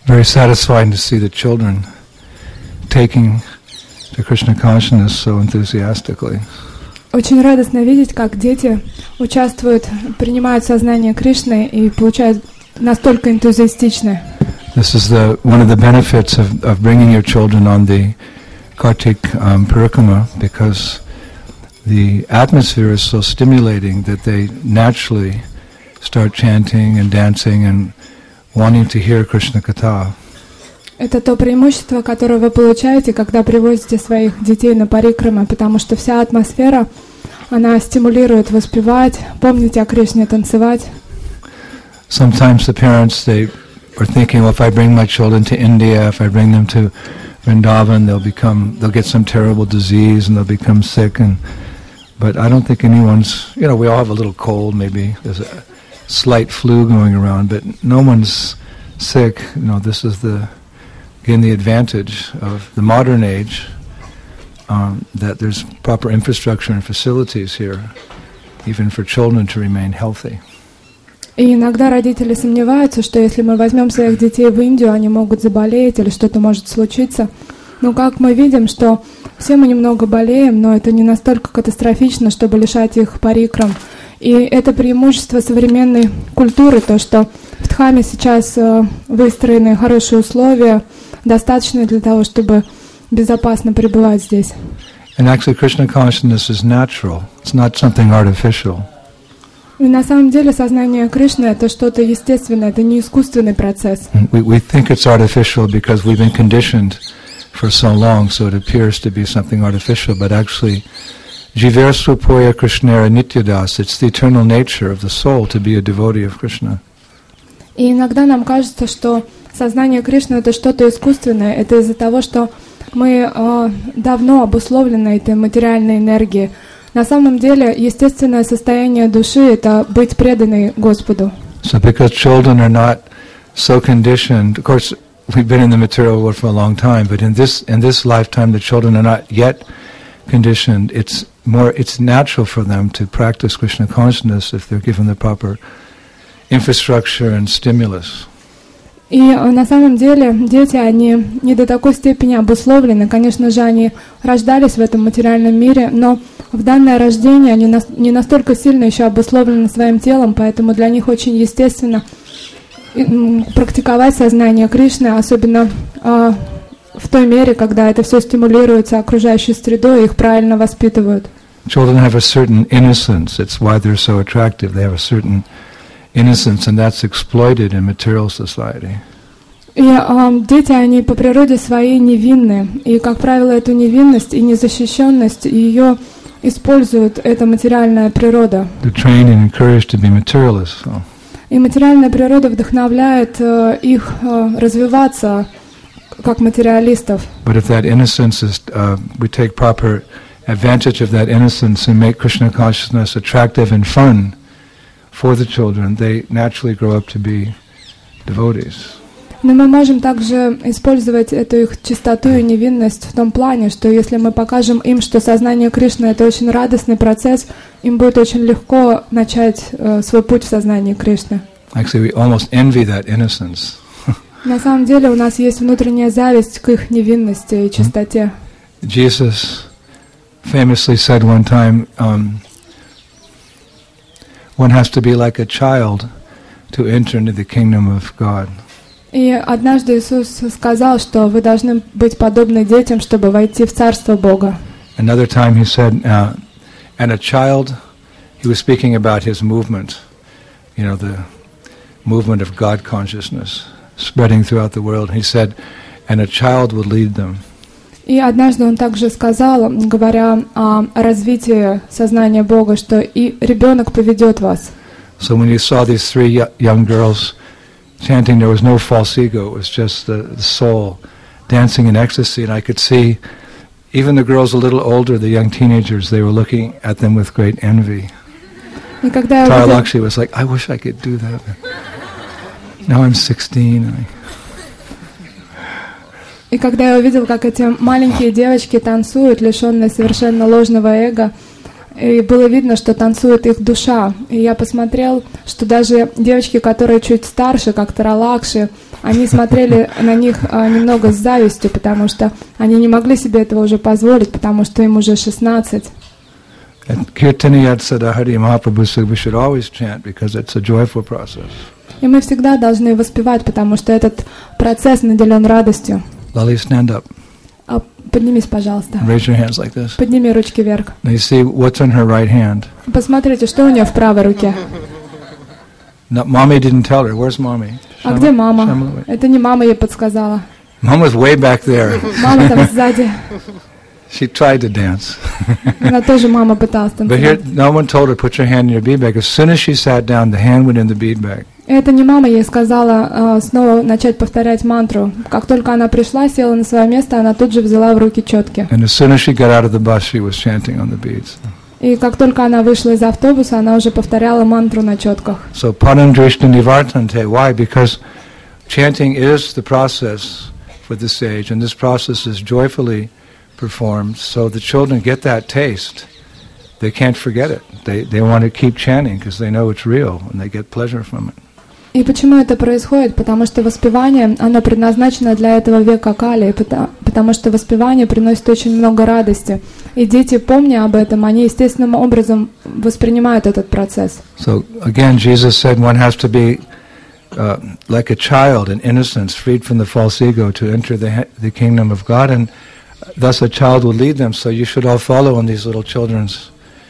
very satisfying to see the children taking to Krishna consciousness so enthusiastically. Очень радостно видеть, как дети участвуют, принимают сознание Кришны и получают настолько энтузиастично. This is one of the benefits of bringing your children on the Kartik Parikrama, because the atmosphere is so stimulating that they naturally start chanting and dancing and wanting to hear Krishna Katha. Это то преимущество, которое вы получаете, когда привозите своих детей на парикрама, потому что вся атмосфера, она стимулирует воспевать, помнить о Кришне, танцевать. Sometimes the parents, they are thinking, well, if I bring my children to India, if I bring them to Vrindavan, they'll get some terrible disease and they'll become sick. But I don't think anyone's, we all have a little cold, maybe there's a slight flu going around, but no one's sick. This is the advantage of the modern age, that there's proper infrastructure and facilities here, even for children to remain healthy. И иногда родители сомневаются, что если мы возьмем своих детей в Индию, они могут заболеть или что-то может случиться. Но как мы видим, что все мы немного болеем, но это не настолько катастрофично, чтобы лишать их парикрам. И это преимущество современной культуры, то, что в Дхаме сейчас выстроены хорошие условия, достаточные для того, чтобы безопасно пребывать здесь. And actually Krishna consciousness is natural. It's not something artificial. И на самом деле сознание Кришны — это что-то естественное, это не искусственный процесс. We think it's artificial because we've been conditioned for so long, so it appears to be something artificial, but actually Jiver Swapoya Krishnera Nityadas, it's the eternal nature of the soul to be a devotee of Krishna. И иногда нам кажется, что сознание Кришны — это что-то искусственное, это из-за того, что мы давно обусловлены этой материальной энергией. На самом деле, естественное состояние души — это быть преданной Господу. So because children are not so conditioned, of course, we've been in the material world for a long time, but in this lifetime, the children are not yet conditioned. It's natural for them to practice Krishna consciousness if they're given the proper infrastructure and stimulus. И на самом деле дети, они не до такой степени обусловлены. Конечно же, они рождались в этом материальном мире, но в данное рождение они не настолько сильно еще обусловлены своим телом, поэтому для них очень естественно практиковать сознание Кришны, особенно в той мере, когда это все стимулируется окружающей средой, их правильно воспитывают. Children have a certain innocence. It's why they're so attractive. They have a certain innocence, and that's exploited in material society. И дети, они по природе своей невинны, и, как правило, эту невинность и незащищенность, ее использует эта материальная природа. They're trained and encouraged to be materialists. So. И материальная природа вдохновляет их развиваться как материалистов. But if that innocence is, we take proper advantage of that innocence and make Krishna consciousness attractive and fun for the children, they naturally grow up to be devotees. Но мы можем также использовать эту их чистоту и невинность в том плане, что если мы покажем им, что сознание Кришны — это очень радостный процесс, им будет очень легко начать свой путь в сознании Кришны. Actually, we almost envy that innocence. На самом деле у нас есть внутренняя зависть к их невинности и чистоте. Jesus famously said one time, one has to be like a child to enter into the kingdom of God. И однажды Иисус сказал, что вы должны быть подобны детям, чтобы войти в Царство Бога. Another time he said, and a child, he was speaking about his movement, the movement of God consciousness spreading throughout the world. He said, and a child would lead them. И однажды он также сказал, говоря о развитии сознания Бога, что и ребенок поведет вас. So when you saw these three young girls chanting, there was no false ego. It was just the soul dancing in ecstasy. And I could see even the girls a little older, the young teenagers, they were looking at them with great envy. Tara Lakshmi was like, I wish I could do that. Now I'm 16. И когда я увидел, как эти маленькие девочки танцуют, лишенные совершенно ложного эго, И было видно, что танцует их душа. И я посмотрел, что даже девочки, которые чуть старше, как Таралакши, они смотрели на них немного с завистью, потому что они не могли себе этого уже позволить, потому что им уже 16. И мы всегда должны воспевать, потому что этот процесс наделен радостью. Lali, stand up. Поднимись, пожалуйста. Raise your hands like this. Подними ручки вверх. Now you see what's in her right hand. Посмотрите, что у нее в правой руке. No, mommy didn't tell her. Where's mommy? А где мама? Это не мама ей подсказала. Mom was way back there. Мама там сзади. She tried to dance. Она тоже мама пыталась But here, танцевать. no one told her put your hand in your bead bag. As soon as she sat down, the hand went in the bead bag. Это не мама ей сказала снова начать повторять мантру. Как только она пришла, села на свое место, она тут же взяла в руки четки. And as soon as she got out of the bus, she was chanting on the beads. И как только она вышла из автобуса, она уже повторяла мантру на четках. So Padam Drishna Nivartante. Why? Because chanting is the process for the sage, and this process is joyfully performed. So the children get that taste. They can't forget it. They want to keep chanting because they know it's real and they get pleasure from it. И почему это происходит? Потому что воспевание, оно предназначено для этого века Кали, потому что воспевание приносит очень много радости. И дети, помня об этом, они естественным образом воспринимают этот процесс. So again, Jesus said one has to be like a child in innocence, freed from the false ego, to enter the kingdom of God, and thus a child will lead them. So you should all follow in these little children's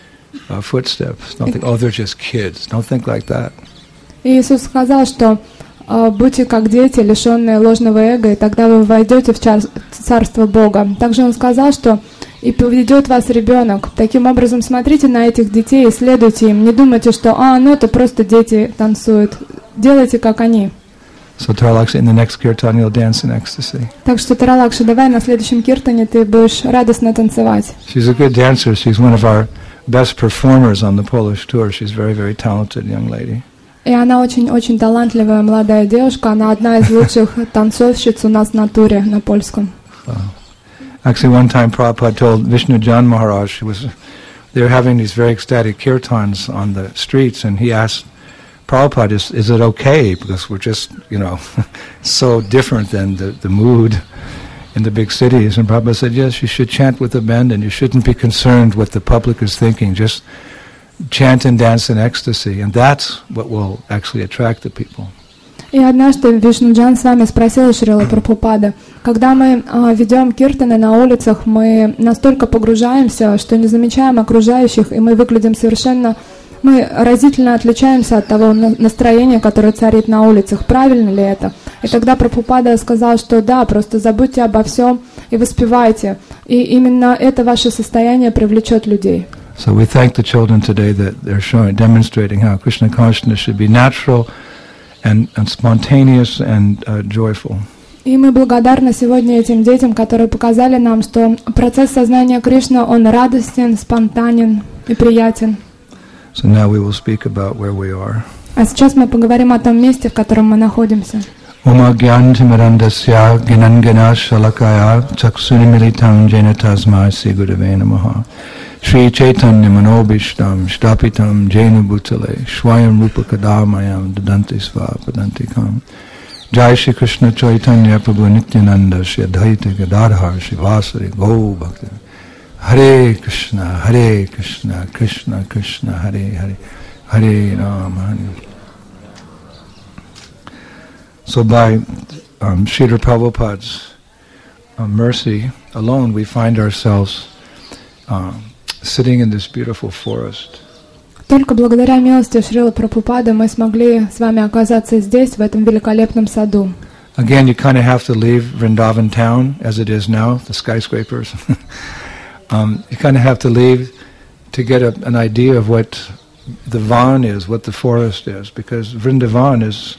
footsteps. Don't think, oh, they're just kids. Don't think like that. И Иисус сказал, что будьте как дети, лишенные ложного эго, и тогда вы войдете в Царство Бога. Также Он сказал, что и поведет вас ребенок. Таким образом, смотрите на этих детей и следуйте им. Не думайте, что ну это просто дети танцуют. Делайте, как они. So Taralakshi, in the next kirtan, you'll dance in ecstasy. Так что, Таралакши, давай на следующем киртане ты будешь радостно танцевать. She's a good dancer. She's one of our best performers on the Polish tour. She's very, very talented young lady. И она очень-очень талантливая молодая девушка. Она одна из лучших танцовщиц у нас на туре, на польском. Actually, one time Prabhupada told Vishnu Jan Maharaj, they were having these very ecstatic kirtans on the streets, and he asked Prabhupada, is it okay? Because we're just, so different than the mood in the big cities. And Prabhupada said, yes, you should chant with abandon. You shouldn't be concerned what the public is thinking. Just chant and dance in ecstasy, and that's what will actually attract the people. И однажды Вишнуджан с вами спросил Шрила Прабхупада, когда мы ведем киртаны на улицах, мы настолько погружаемся, что не замечаем окружающих, и мы выглядим мы разительно отличаемся от того настроения, которое царит на улицах. Правильно ли это? И тогда Прабхупада сказал, что да, просто забудьте обо всем и воспевайте. И именно это ваше состояние привлечет людей. So we thank the children today that they're demonstrating how Krishna consciousness should be natural and spontaneous and joyful. И мы благодарны сегодня этим детям, которые показали нам, что процесс сознания Кришны, он радостен, спонтанен и приятен. So now we will speak about where we are. А сейчас мы поговорим о том месте, в котором мы находимся. Oma gyantimirandasya ginangana shalakaya chaksunimilitam jena si gurave namaha. Shri Chaitanya Manobishtam Shtapitam Jena Bhutale Shwayam Rupa Kadamayam Dadanti Sva Padantikam. Jai Shri Krishna Chaitanya Prabhu Nityananda Shri Advaita Gadadhar Shri Vasari Go Bhakti. Hare Krishna, Krishna Krishna, Hare Hare, Hare Rama, Hare. So by Srila Prabhupada's mercy alone, we find ourselves sitting in this beautiful forest. Только благодаря милости Шрилы Прабхупады мы смогли с вами оказаться здесь, в этом великолепном саду. Again, you kind of have to leave Vrindavan town as it is now, the skyscrapers. You kind of have to leave to get an idea of what the Van is, what the forest is, because Vrindavan is,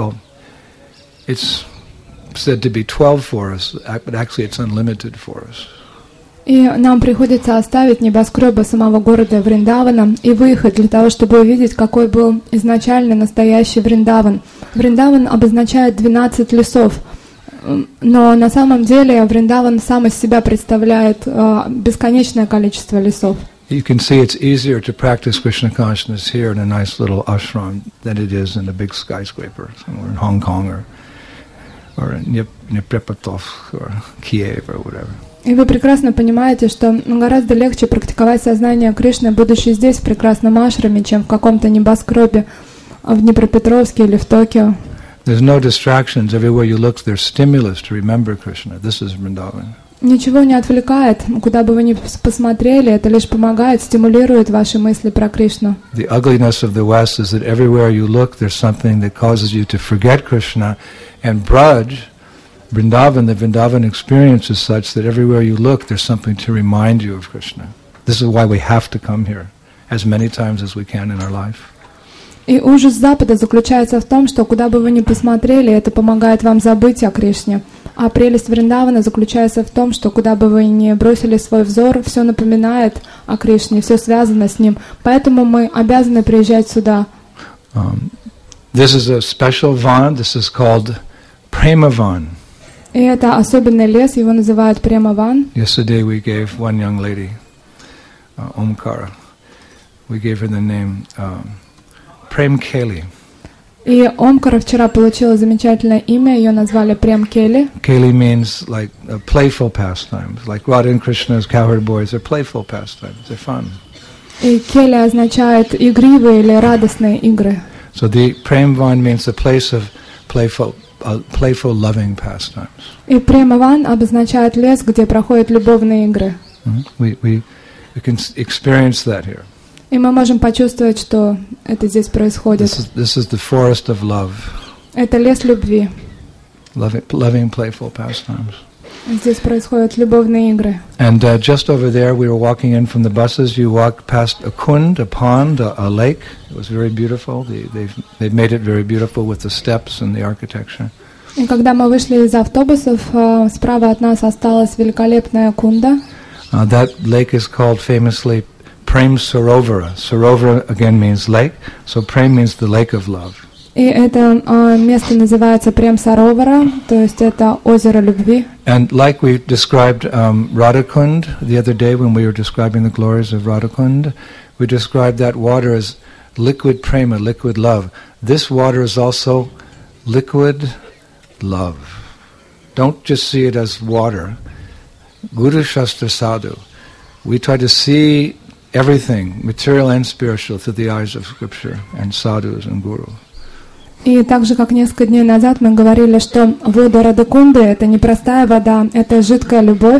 it's said to be 12 forests, but actually it's unlimited forests. И нам приходится оставить небоскребы самого города Вриндавана и выехать для того, чтобы увидеть, какой был изначально настоящий Вриндаван. Вриндаван обозначает 12 лесов, но на самом деле Вриндаван сам из себя представляет бесконечное количество лесов. You can see it's easier to practice Krishna consciousness here in a nice little ashram than it is in a big skyscraper somewhere in Hong Kong or in Dnipropetrovsk or Kiev or whatever. И вы прекрасно понимаете, что гораздо легче практиковать сознание Кришны, будучи здесь, в прекрасном ашраме, чем в каком-то небоскребе в Днепропетровске или в Токио. There's no distractions. Everywhere you look, there's stimulus to remember Krishna. This is Vrindavan. Ничего не отвлекает, куда бы вы ни посмотрели, это лишь помогает, стимулирует ваши мысли про Кришну. The ugliness of the West is that everywhere you look, there's something that causes you to forget Krishna. And Braj, Vrindavan, the Vrindavan experience is such that everywhere you look, there's something to remind you of Krishna. This is why we have to come here as many times as we can in our life. И ужас Запада заключается в том, что куда бы вы ни посмотрели, это помогает вам забыть о Кришне. А прелесть Вриндавана заключается в том, что куда бы вы ни бросили свой взор, все напоминает о Кришне, все связано с Ним. Поэтому мы обязаны приезжать сюда. This is a special van. This is called Premavan. И это особенный лес, его называют Премаван. Yesterday we gave one young lady, Omkara, we gave her the name Prem Keli. И Омкара вчера получила замечательное имя, ее назвали Прем Кели. Keli means like playful pastimes, like Radha and Krishna's cowherd boys are playful pastimes, they're fun. И Кели означает игривые или радостные игры. So the Premvan means the place of playful loving pastimes. И Премаван обозначает лес, где проходят любовные игры. We can experience that here. И мы можем почувствовать, что это здесь происходит. This is the forest of love. Это лес любви. Loving playful pastimes. Здесь происходят любовные игры. And just over there, we were walking in from the buses. You walked past a kund, a pond, a lake. It was very beautiful. They've made it very beautiful with the steps and the architecture. И когда мы вышли из автобусов, справа от нас осталась великолепная кунда. That lake is called famously Prem Sarovara. Sarovara again means lake, so Prem means the lake of love. И это место называется Прем Саровара, то есть это озеро любви. And like we described Radhakund the other day when we were describing the glories of Radhakund, we described that water as liquid prema, liquid love. This water is also liquid love. Don't just see it as water. Guru Shastra Sadhu. We try to see everything, material and spiritual, through the eyes of Scripture and sadhus and gurus. И так же, как несколько дней назад мы говорили, что вода Радхакунды — это не простая вода, это жидкая любовь.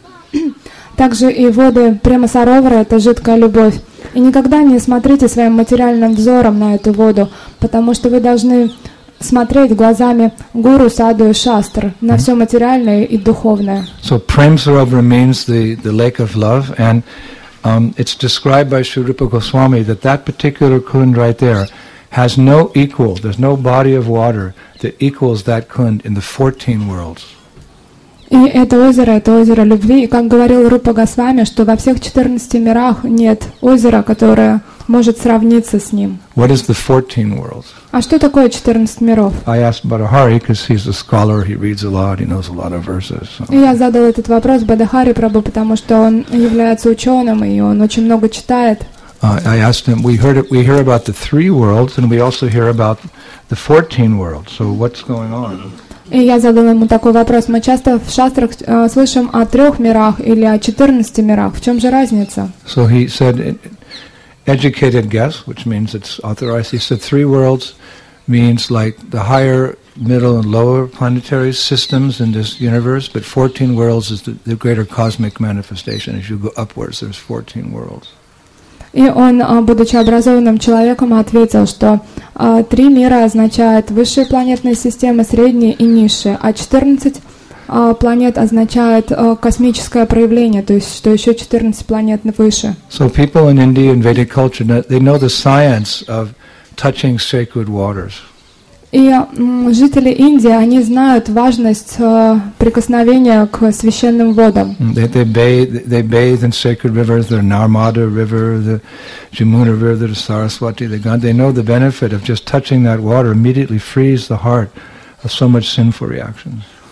Также и воды Према Саровара — это жидкая любовь. И никогда не смотрите своим материальным взором на эту воду, потому что вы должны смотреть глазами гуру, саду и шастр на все материальное и духовное. So Prem Sarovara means the lake of love, and it's described by Sri Rupa Goswami that particular kund right there has no equal. There's no body of water that equals that kund in the 14 worlds. И это озеро любви. И как говорил Рупа Госвами, что во всех 14 мирах нет озера, которое может сравниться с ним. What is the 14 worlds? А что такое 14 миров? I asked Bhattacharya because he's a scholar, he reads a lot, he knows a lot of verses. So. И я задал этот вопрос Бадахари Прабху, потому что он является ученым, и он очень много читает. I asked him, we hear about the 3 worlds, and we also hear about the 14 worlds. So what's going on? И я задал ему такой вопрос. Мы часто в шастрах слышим о 3 мирах или о 14 мирах. В чем же разница? So he said, educated guess, which means it's authorized. He said 3 worlds means like the higher, middle, and lower planetary systems in this universe, but 14 worlds is the greater cosmic manifestation. As you go upwards, there's 14 worlds. И он, будучи образованным человеком, ответил, что 3 мира означает высшие планетные системы, средние и низшие, а 14 планет означает космическое проявление, то есть что еще 14 планет выше. So people in India and Vedic culture, they know the science of touching sacred waters. И жители Индии, они знают важность прикосновения к священным водам. They bathe in sacred rivers, the Narmada River, the Jamuna River, the Saraswati, the Ganga. They know the benefit of just touching that water immediately frees the heart of so much sinful reactions.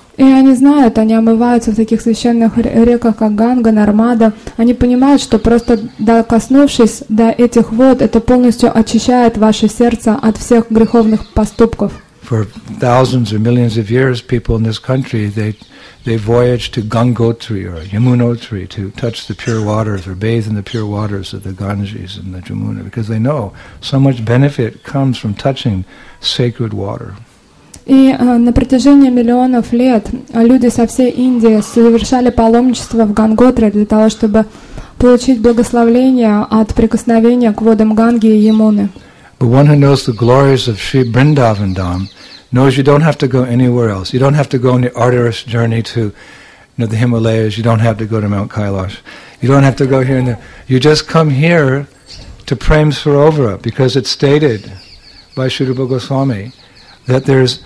И они знают, они омываются в таких священных реках, как Ганга, Нармада. Они понимают, что просто докоснувшись до этих вод, это полностью очищает ваше сердце от всех греховных поступков. For thousands or millions of years, people in this country, they voyage to Gangotri or Yamunotri to touch the pure waters or bathe in the pure waters of the Ganges and the Jamuna, because they know so much benefit comes from touching sacred water. И на протяжении миллионов лет люди со всей Индии совершали паломничество в Ганготри для того, чтобы получить благословение от прикосновения к водам Ганги и Ямуны. But one who knows the glories of Sri Vrindavan Dham knows you don't have to go anywhere else. You don't have to go on the arduous journey to the Himalayas. You don't have to go to Mount Kailash. You don't have to go here and there. You just come here to Prem Sarovara, because it's stated by Sri Rupa Goswami that there's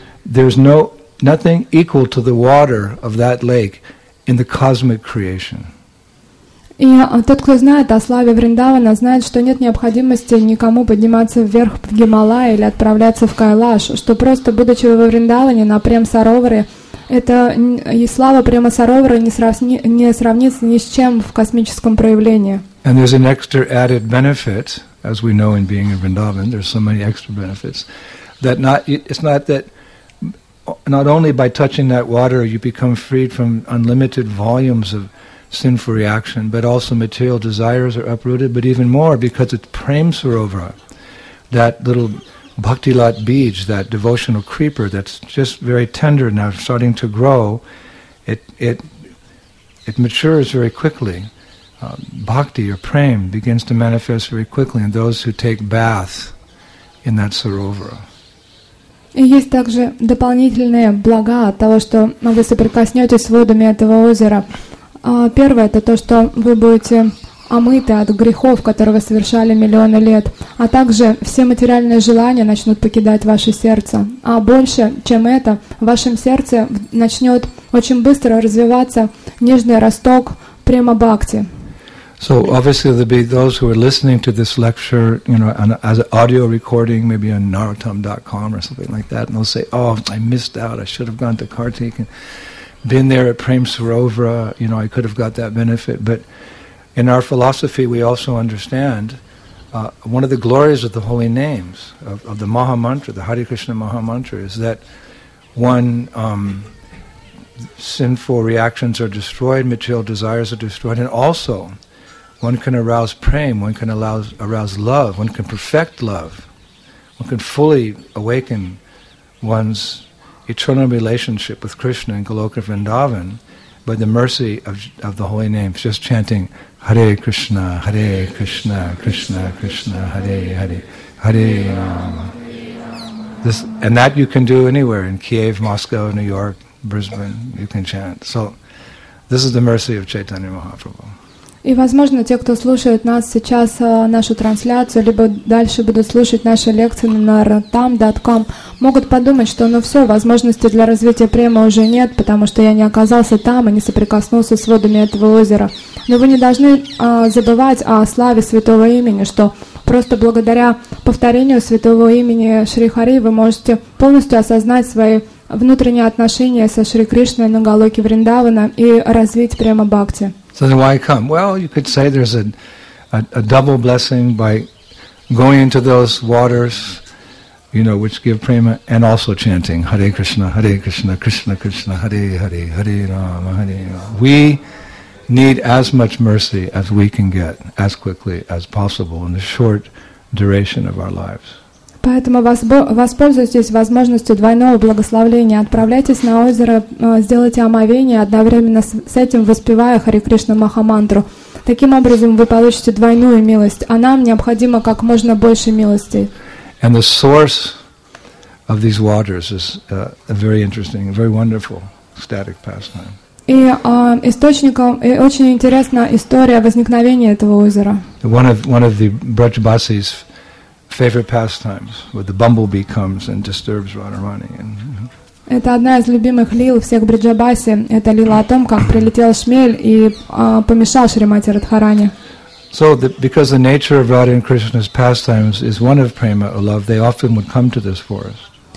nothing equal to the water of that lake in the cosmic creation. И тот, кто знает о славе Вриндавана, знает, что нет необходимости никому подниматься вверх в Гималай или отправляться в Кайлаш, что просто, будучи во Вриндаване на Прем-Сароваре, это и слава Према-Саровара не сравнится ни с чем в космическом проявлении. And there's an extra added benefit, as we know in being in Vrindavan, there's so many extra benefits, that it's not that not only by touching that water you become freed from unlimited volumes of sinful reaction, but also material desires are uprooted, but even more because it's Prem Sarovara, that little Bhakti-lat Bij, that devotional creeper that's just very tender now, starting to grow, it matures very quickly. Bhakti or Prem begins to manifest very quickly in those who take bath in that Sarovara. И есть также дополнительные блага от того, что вы соприкоснетесь с водами этого озера. Первое — это то, что вы будете омыты от грехов, которые вы совершали миллионы лет, а также все материальные желания начнут покидать ваше сердце. А больше, чем это, в вашем сердце начнет очень быстро развиваться нежный росток према-бхакти. So obviously there'll be those who are listening to this lecture, as an audio recording, maybe on narottam.com or something like that, and they'll say, "Oh, I missed out. I should have gone to Kartik and been there at Prem Sarovara. I could have got that benefit." But in our philosophy, we also understand one of the glories of the holy names of the Maha Mantra, the Hare Krishna Maha Mantra, is that one, sinful reactions are destroyed, material desires are destroyed, and also one can arouse prem, one can arouse love, one can perfect love, one can fully awaken one's eternal relationship with Krishna in Goloka Vrindavan by the mercy of the holy names, just chanting Hare Krishna, Krishna Krishna, Hare Hare, Hare Rama. And that you can do anywhere, in Kiev, Moscow, New York, Brisbane, you can chant. So this is the mercy of Chaitanya Mahaprabhu. И, возможно, те, кто слушает нас сейчас, нашу трансляцию, либо дальше будут слушать наши лекции на narottam.com, могут подумать, что все, возможности для развития према уже нет, потому что я не оказался там и не соприкоснулся с водами этого озера. Но вы не должны забывать о славе святого имени, что просто благодаря повторению святого имени Шри Хари вы можете полностью осознать свои внутренние отношения со Шри Кришной на Галоке Вриндавана и развить према бхакти. So then why come? Well, you could say there's a double blessing by going into those waters, which give prema, and also chanting Hare Krishna, Krishna Krishna, Hare Hare, Hare Rama, Hare Rama. We need as much mercy as we can get, as quickly as possible in the short duration of our lives. Поэтому воспользуйтесь возможностью двойного благословления. Отправляйтесь на озеро, сделайте омовение, одновременно с этим воспевая Харе Кришна Махамантру. Таким образом вы получите двойную милость, а нам необходимо как можно больше милостей. And the source of these waters is a very interesting, very wonderful ecstatic pastime. И источником, и очень интересна история возникновения этого озера. One of the Brajbasis' favorite pastimes, where the bumblebee comes and disturbs Radharani. Это одна из любимых лил всех Бриджабаси. Это лила о том, как прилетел шмель и помешал Шримати Радхарани. So, because the nature of Radha and Krishna's pastimes is one of prema or love, they often would come to this forest.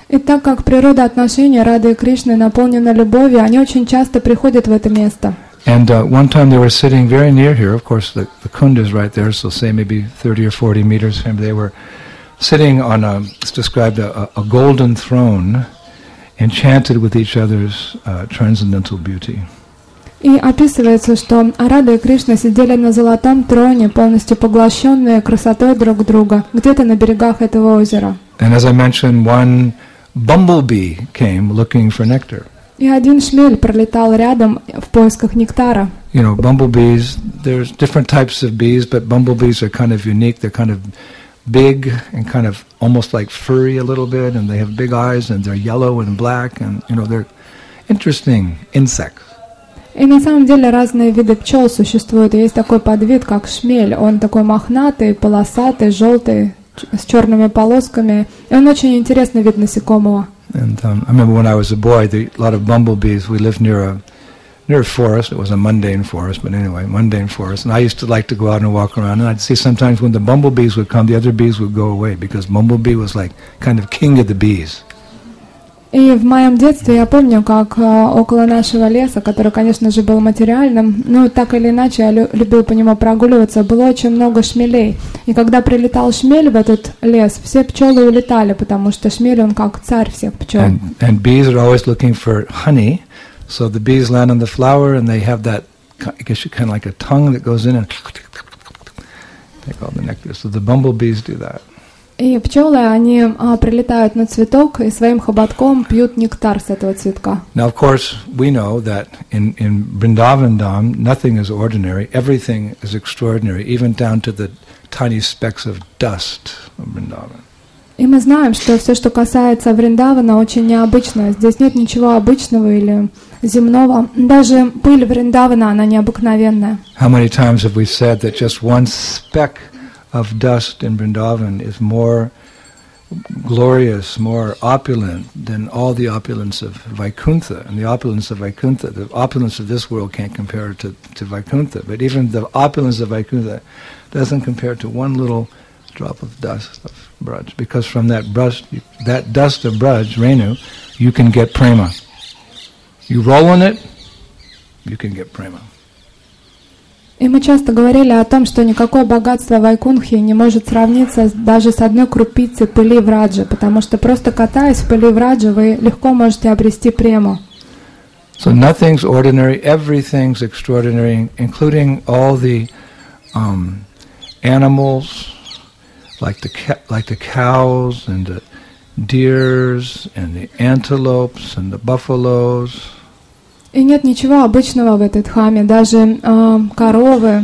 И так как природа отношений Рады и Кришны наполнена любовью, они очень часто приходят в это место. And one time they were sitting very near here. Of course, the kunda is right there, so say maybe 30 or 40 meters from. They were sitting on it's described a golden throne, enchanted with each other's transcendental beauty. И описывается, что Рада и Кришна сидели на золотом троне, полностью поглощенные красотой друг друга, где-то на берегах этого озера. And as I mentioned, one bumblebee came looking for nectar. И один шмель пролетал рядом в поисках нектара. You know, bumblebees, there's different types of bees, but bumblebees are kind of unique. They're kind of big and kind of almost like furry a little bit, and they have big eyes, and they're yellow and black, and, you know, they're interesting insects. И на самом деле разные виды пчел существуют. Есть такой подвид, как шмель. Он такой мохнатый, полосатый, желтый, с черными полосками. И он очень интересный вид насекомого. And I remember when I was a boy, a lot of bumblebees. We lived near a forest. It was a mundane forest, but anyway, mundane forest. And I used to like to go out and walk around. And I'd see sometimes when the bumblebees would come, the other bees would go away because bumblebee was like kind of king of the bees. И в моем детстве я помню, как около нашего леса, который, конечно же, был материальным, но так или иначе я любил по нему прогуливаться, было очень много шмелей. И когда прилетал шмель в этот лес, все пчелы улетали, потому что шмель, он как царь всех пчел. And bees are always looking for honey, so the bees land on the flower and they have that, I guess you kind of like a tongue that goes in and take all the nectar. So the bumblebees do that. И пчелы, они прилетают на цветок и своим хоботком пьют нектар с этого цветка. Now, of course, we know that in Vrindavan Dham, nothing is ordinary. Everything is extraordinary, even down to the tiny specks of dust of Vrindavan. И мы знаем, что все, что касается Вриндавана, очень необычно. Здесь нет ничего обычного или земного. Даже пыль Вриндавана, она необыкновенная. How many times have we said that just one speck of dust in Vrindavan is more glorious, more opulent than all the opulence of Vaikuntha. And the opulence of Vaikuntha, the opulence of this world can't compare to Vaikuntha. But even the opulence of Vaikuntha doesn't compare to one little drop of dust of Braj. Because from that dust of Braj, Renu, you can get prema. You roll in it, you can get prema. И мы часто говорили о том, что никакое богатство Вайкунхи не может сравниться даже с одной крупицей пыли Враджи, потому что просто катаясь в пыли Враджи, вы легко можете обрести прему. So nothing's ordinary, everything's extraordinary, including all the animals, like the cows and the deers and the antelopes and the buffaloes. И нет ничего обычного в этой дхаме, даже коровы,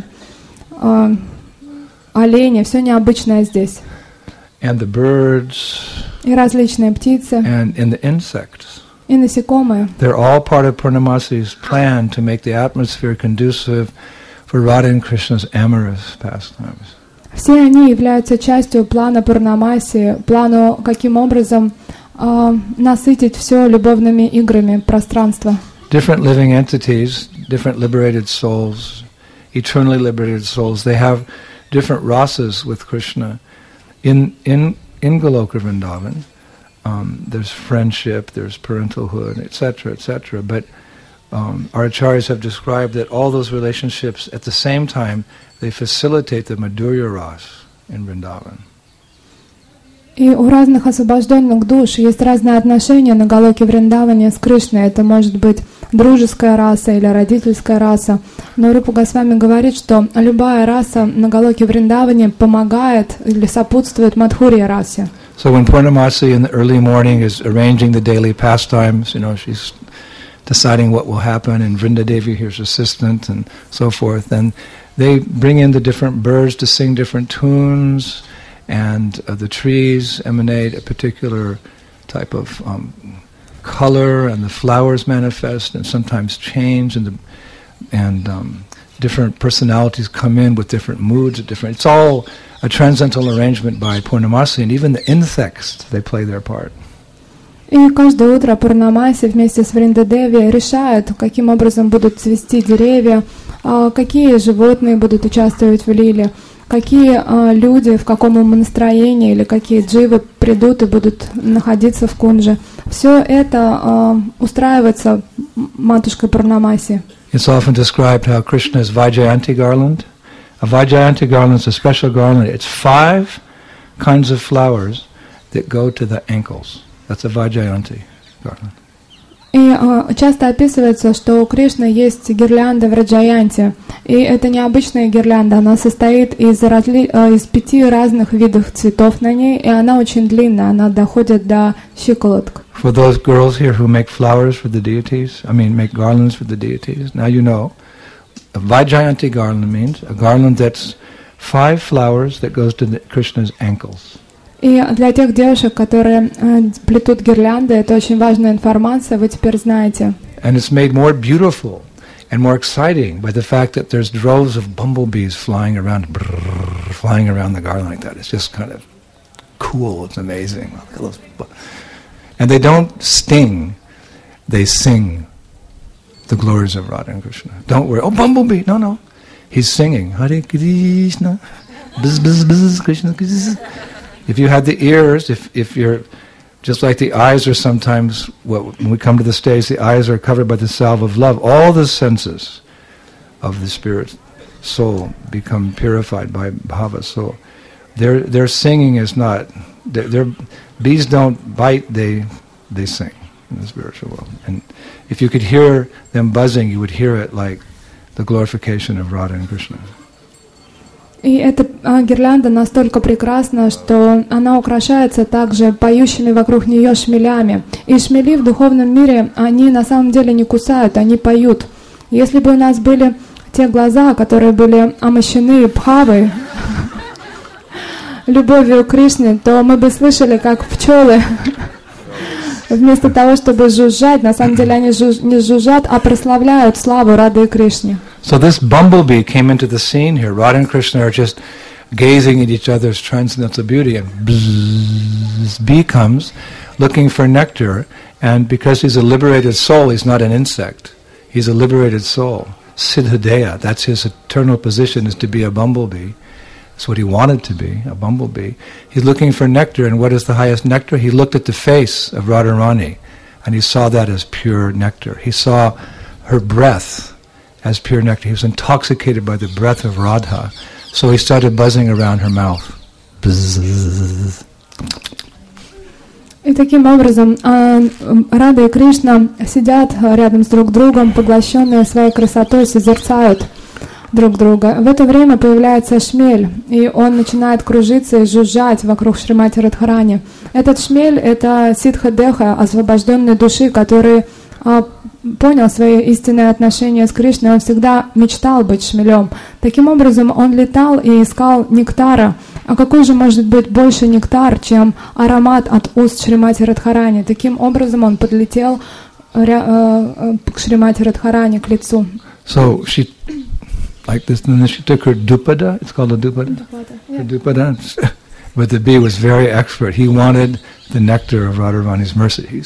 олени, все необычное здесь. And the birds. И различные птицы. And the insects. И насекомые. They're all part of Purnamasi's plan to make the atmosphere conducive for Radha and Krishna's amorous pastimes. Все они являются частью плана Пурнамаси, плану, каким образом насытить все любовными играми пространства. Different living entities, different liberated souls, eternally liberated souls, they have different rasas with Krishna. In Goloka Vrindavan, there's friendship, there's parenthood, etc., etc. But our acharyas have described that all those relationships, at the same time, they facilitate the Madhurya Ras in Vrindavan. И у разных освобожденных душ есть разные отношения на Галоке Вриндаване с Кришной. Это может быть дружеская раса или родительская раса. Но Рупа Госвами говорит, что любая раса на Галоке Вриндаване помогает или сопутствует Мадхурья расе. So when Purnamasi in the early morning is arranging the daily pastimes, you know, she's deciding what will happen, and Vrinda Devi, here's assistant, and so forth, and they bring in the different birds to sing different tunes, and the trees emanate a particular type of color, and the flowers manifest and sometimes change, and different personalities come in with different moods. It's all a transcendental arrangement by Purnamasi, and even the insects, they play their part. И каждое утро Пурнамаси вместе с Вриндадеви решают, каким образом будут цвести деревья, какие животные будут участвовать в лиле, какие люди, в каком настроении или какие дживы придут и будут находиться в кунже. Все это устраивается матушкой Пурнамаси. It's often described how Krishna's Vaijayanti garland. A Vaijayanti garland is a special garland. It's 5 kinds of flowers that go to the ankles. That's a Vaijayanti garland. И часто описывается, что у Кришны есть гирлянда в Раджаянте. И это необычная гирлянда, она состоит из 5 разных видов цветов на ней, и она очень длинная, она доходит до щиколоток. For those girls here who make flowers for the deities, make garlands for the deities, now you know, a Vaijayanti garland means a garland that's 5 flowers that goes to Krishna's ankles. И для тех девушек, которые плетут гирлянды, это очень важная информация, вы теперь знаете. And it's made more beautiful and more exciting by the fact that there's droves of bumblebees flying around the garland like that. It's just kind of cool, it's amazing. And they don't sting, they sing the glories of Radha and Krishna. Don't worry, oh, bumblebee, no. He's singing, Hare Krishna, bzz, bzz, bzz, Krishna, Krishna. If you had the ears, if you're, just like the eyes are sometimes, when we come to the stage, the eyes are covered by the salve of love. All the senses of the spirit soul become purified by bhava. So their singing is not, their bees don't bite, they sing in the spiritual world. And if you could hear them buzzing, you would hear it like the glorification of Radha and Krishna. И эта гирлянда настолько прекрасна, что она украшается также поющими вокруг нее шмелями. И шмели в духовном мире, они на самом деле не кусают, они поют. Если бы у нас были те глаза, которые были омощены бхавой, любовью к Кришне, то мы бы слышали, как пчелы, вместо того, чтобы жужжать, на самом деле они не жужжат, а прославляют славу Рады и Кришне. So this bumblebee came into the scene here. Radha and Krishna are just gazing at each other's transcendental beauty, and bzzz, bee comes looking for nectar, and because he's a liberated soul, he's not an insect. He's a liberated soul. Siddhadeya, that's his eternal position, is to be a bumblebee. That's what he wanted to be, a bumblebee. He's looking for nectar, and what is the highest nectar? He looked at the face of Radharani, and he saw that as pure nectar. He saw her breath as pure nectar. He was intoxicated by the breath of Radha, so he started buzzing around her mouth. Bzzz. И таким образом Рада и Кришна сидят рядом с друг другом, поглощенные своей красотой, созерцают друг друга. В это время появляется шмель, и он начинает кружиться и жужжать вокруг Шримати Радхарани. Этот шмель — это Сиддха-деха, освобожденной души, который понял свои истинные отношения с Кришной. Он всегда мечтал быть шмелем. Таким образом, он летал и искал нектара. А какой же может быть больше нектар, чем аромат от уст Шримати Радхарани? Таким образом, он подлетел к Шримати Радхарани, к лицу. So she, like this, and then she took her dupada. It's called a dupada. Yeah. Her dupada. But the bee was very expert. He wanted the nectar of Radharani's mercy.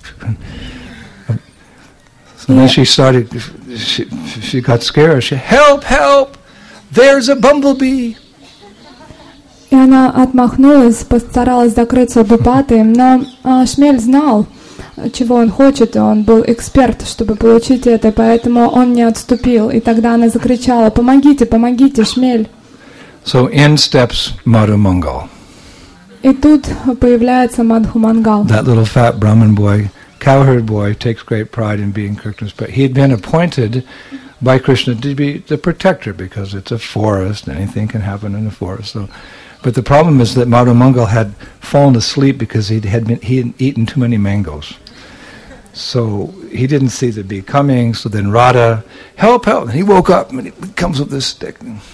So then she started. She got scared. She, help! There's a bumblebee. И она отмахнулась, постаралась закрыться дупатой, но шмель знал, чего он хочет, и он был эксперт, чтобы получить это, поэтому он не отступил. И тогда она закричала: «Помогите, помогите, шмель!» So in steps Madhu Mangal. И тут появляется Мадху Мангал. That little fat Brahmin boy, cowherd boy, takes great pride in being Krishna's pet. He had been appointed by Krishna to be the protector because it's a forest, anything can happen in a forest. So, but the problem is that Madhu Mangal had fallen asleep because he had eaten too many mangoes. So he didn't see the bee coming. So then Radha, help! And he woke up and he comes with this stick.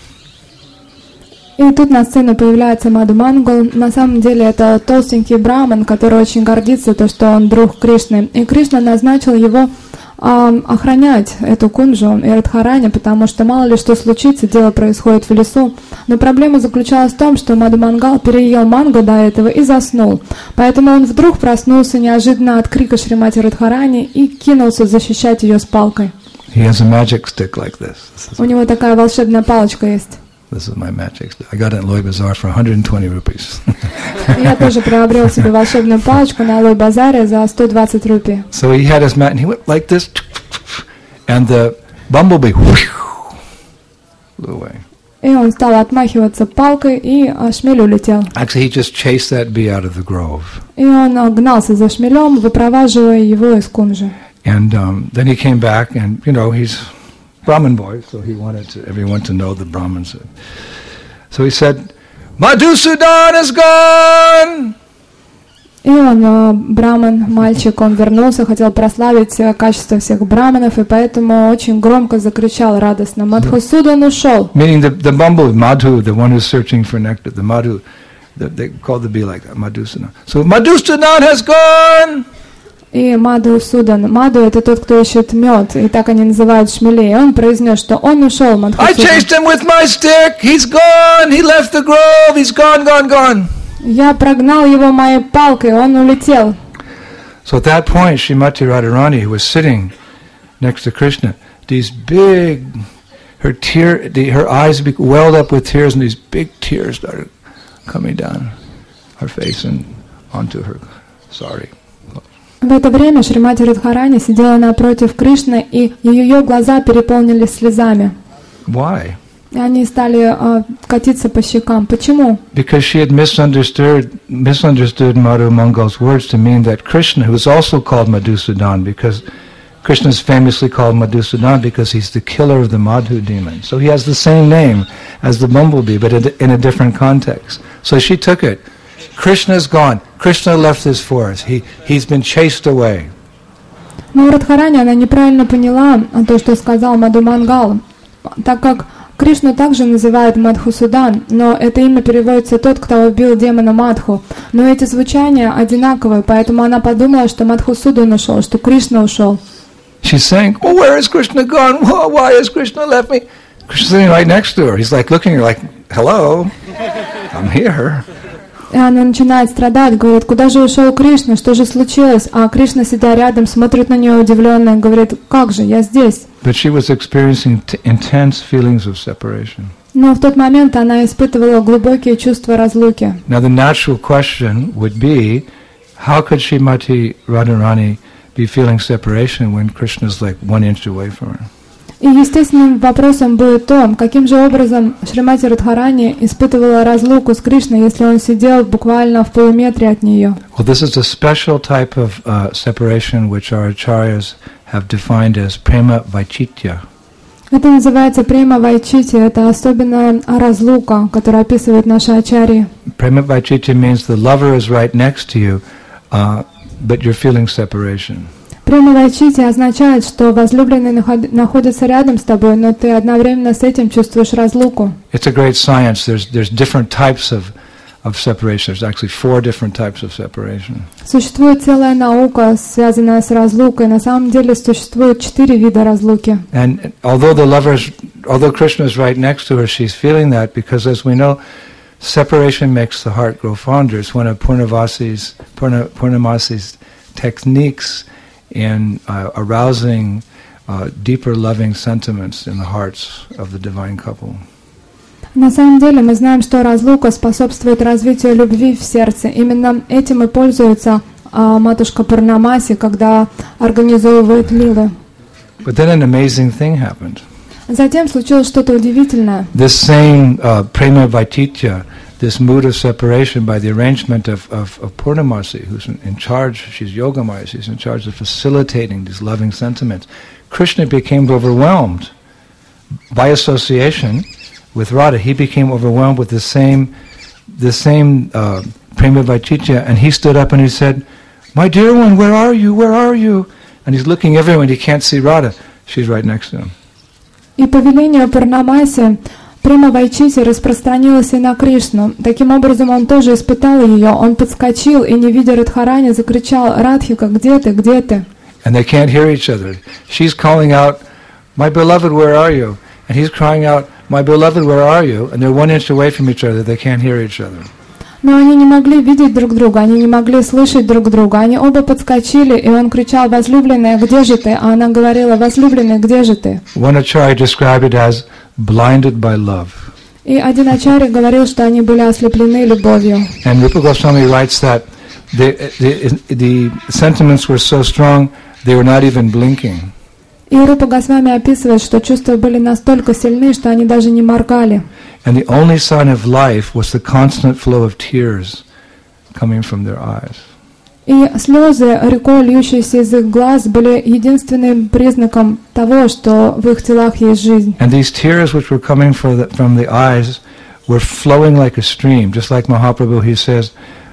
И тут на сцену появляется Мадху Мангал. На самом деле это толстенький браман, который очень гордится то, что он друг Кришны. И Кришна назначил его охранять эту кунджу и Радхарани, потому что мало ли что случится, дело происходит в лесу. Но проблема заключалась в том, что Мадху Мангал переел манго до этого и заснул. Поэтому он вдруг проснулся неожиданно от крика Шримати Радхарани и кинулся защищать ее с палкой. He has a magic stick like this. У него такая волшебная палочка есть. This is my magic stick. I got it in Loy Bazaar for 120 rupees. Я тоже приобрел себе волшебную палочку на Лой базаре за 120 рупий. So he had his mat, and he went like this, and the bumblebee flew away. И он стал отмахиваться палкой, и шмель улетел. Actually, he just chased that bee out of the grove. И он гнался за шмелем, выпроваживая его из кумжи. And then he came back, and he's Brahmin boy, so he wanted everyone to know the Brahmins. So he said, "Madhusudan is gone." И он, браман, мальчик, он вернулся, хотел прославить качество всех браманов, и поэтому очень громко закричал радостно: Мадхусудан ушел. Meaning the bumblebee, Madhu, the one who's searching for nectar, the Madhu, they called the bee like Madhusudan. So Madhusudan has gone. И Мадхусудан, Мадху — это тот, кто ищет мед, и так они называют шмелей. И он произнес, что он ушел, Мадхусудан. I chased him with my stick. He's gone. He left the grove. He's gone. Я прогнал его моей палкой, он улетел. So at that point, Srimati Radharani, who was sitting next to Krishna, these big, her eyes welled up with tears, and these big tears started coming down her face and onto her sari. В это время Шримати Радхарани сидела напротив Кришны, и ее глаза переполнились слезами. Why? И они стали катиться по щекам. Почему? Because she had misunderstood Madhu Mangal's words to mean that Krishna, who is also called Madhusudan, because Krishna is famously called Madhusudan because he's the killer of the Madhu demon. So he has the same name as the bumblebee, but in a different context. So she took it. Krishna is gone. Krishna left this forest. He's been chased away. Но Радхарани, она неправильно поняла то, что сказал Мадху Мангал, так как Кришну также называют Мадхусудан, но это имя переводится «тот, кто убил демона Мадху». Но эти звучания одинаковые, поэтому она подумала, что Мадхусудан ушел, что Кришна ушел. She's saying, "Oh, where is Krishna gone? Why has Krishna left me?" Krishna's sitting right next to her. He's like looking at her like, "Hello, I'm here." И она начинает страдать, говорит: куда же ушел Кришна, что же случилось? А Кришна, сидя рядом, смотрит на нее удивленно и говорит: как же, я здесь. But she was experiencing intense feelings of separation. Но в тот момент она испытывала глубокие чувства разлуки. Now the natural question would be, how could Srimati Radharani be feeling separation when Krishna is like 1 inch away from her? И естественным вопросом будет то, каким же образом Шримати Радхарани испытывала разлуку с Кришной, если он сидел буквально в полуметре от нее. Well, this is a special type of separation which our acharyas have defined as prema vaichitya. Это называется према вайчити, это особенная разлука, которую описывают наши ачарьи. Prema vaichitya means the lover is right next to you, but you're feeling separation. Према вайчити означает, что возлюбленный находится рядом с тобой, но ты одновременно с этим чувствуешь разлуку. It's a great science. There's different types of separation. There's actually 4 different types of separation. Существует целая наука, связанная с разлукой. На самом деле существует 4 вида разлуки. And although Krishna is right next to her, she's feeling that because, as we know, separation makes the heart grow fonder. It's one of Purnamasi's techniques in arousing deeper loving sentiments in the hearts of the divine couple. На самом деле мы знаем, что разлука способствует развитию любви в сердце. Именно этим и пользуется матушка Пурнамаси, когда организовывает лилы. But then an amazing thing happened. Затем случилось что-то удивительное. This same prema vaititya, this mood of separation by the arrangement of Purnamasi, who's in charge, she's Yogamaya, she's in charge of facilitating these loving sentiments. Krishna became overwhelmed by association with Radha. He became overwhelmed with the same prema vaititya, and he stood up and he said, "My dear one, where are you? Where are you?" And he's looking everywhere and he can't see Radha. She's right next to him. И по велению Пурнамаси према вайчити распространилась и на Кришну. Таким образом, он тоже испытал ее. Он подскочил и, не видя Радхарани, закричал: «Радхика, где ты, где ты?» And they can't hear each other. She's calling out, "My beloved, where are you?" And he's crying out, "My beloved, where are you?" And they're 1 inch away from each other. They can't hear each other. Но они не могли видеть друг друга, они не могли слышать друг друга. Они оба подскочили, и он кричал: «Возлюбленная, где же ты?» А она говорила: «Возлюбленная, где же ты?» One acharya described it as blinded by love. И один ачарья говорил, что они были ослеплены любовью. And Rupa Goswami writes that the sentiments were so strong, they were not even blinking. И Рупа Госвами описывает, что чувства были настолько сильны, что они даже не моргали. And the only sign of life was the constant flow of tears coming from their eyes. И слезы, рекой льющиеся из их глаз, были единственным признаком того, что в их телах есть жизнь. And these tears which were coming from the eyes were flowing like a stream, just like Mahaprabhu, he says,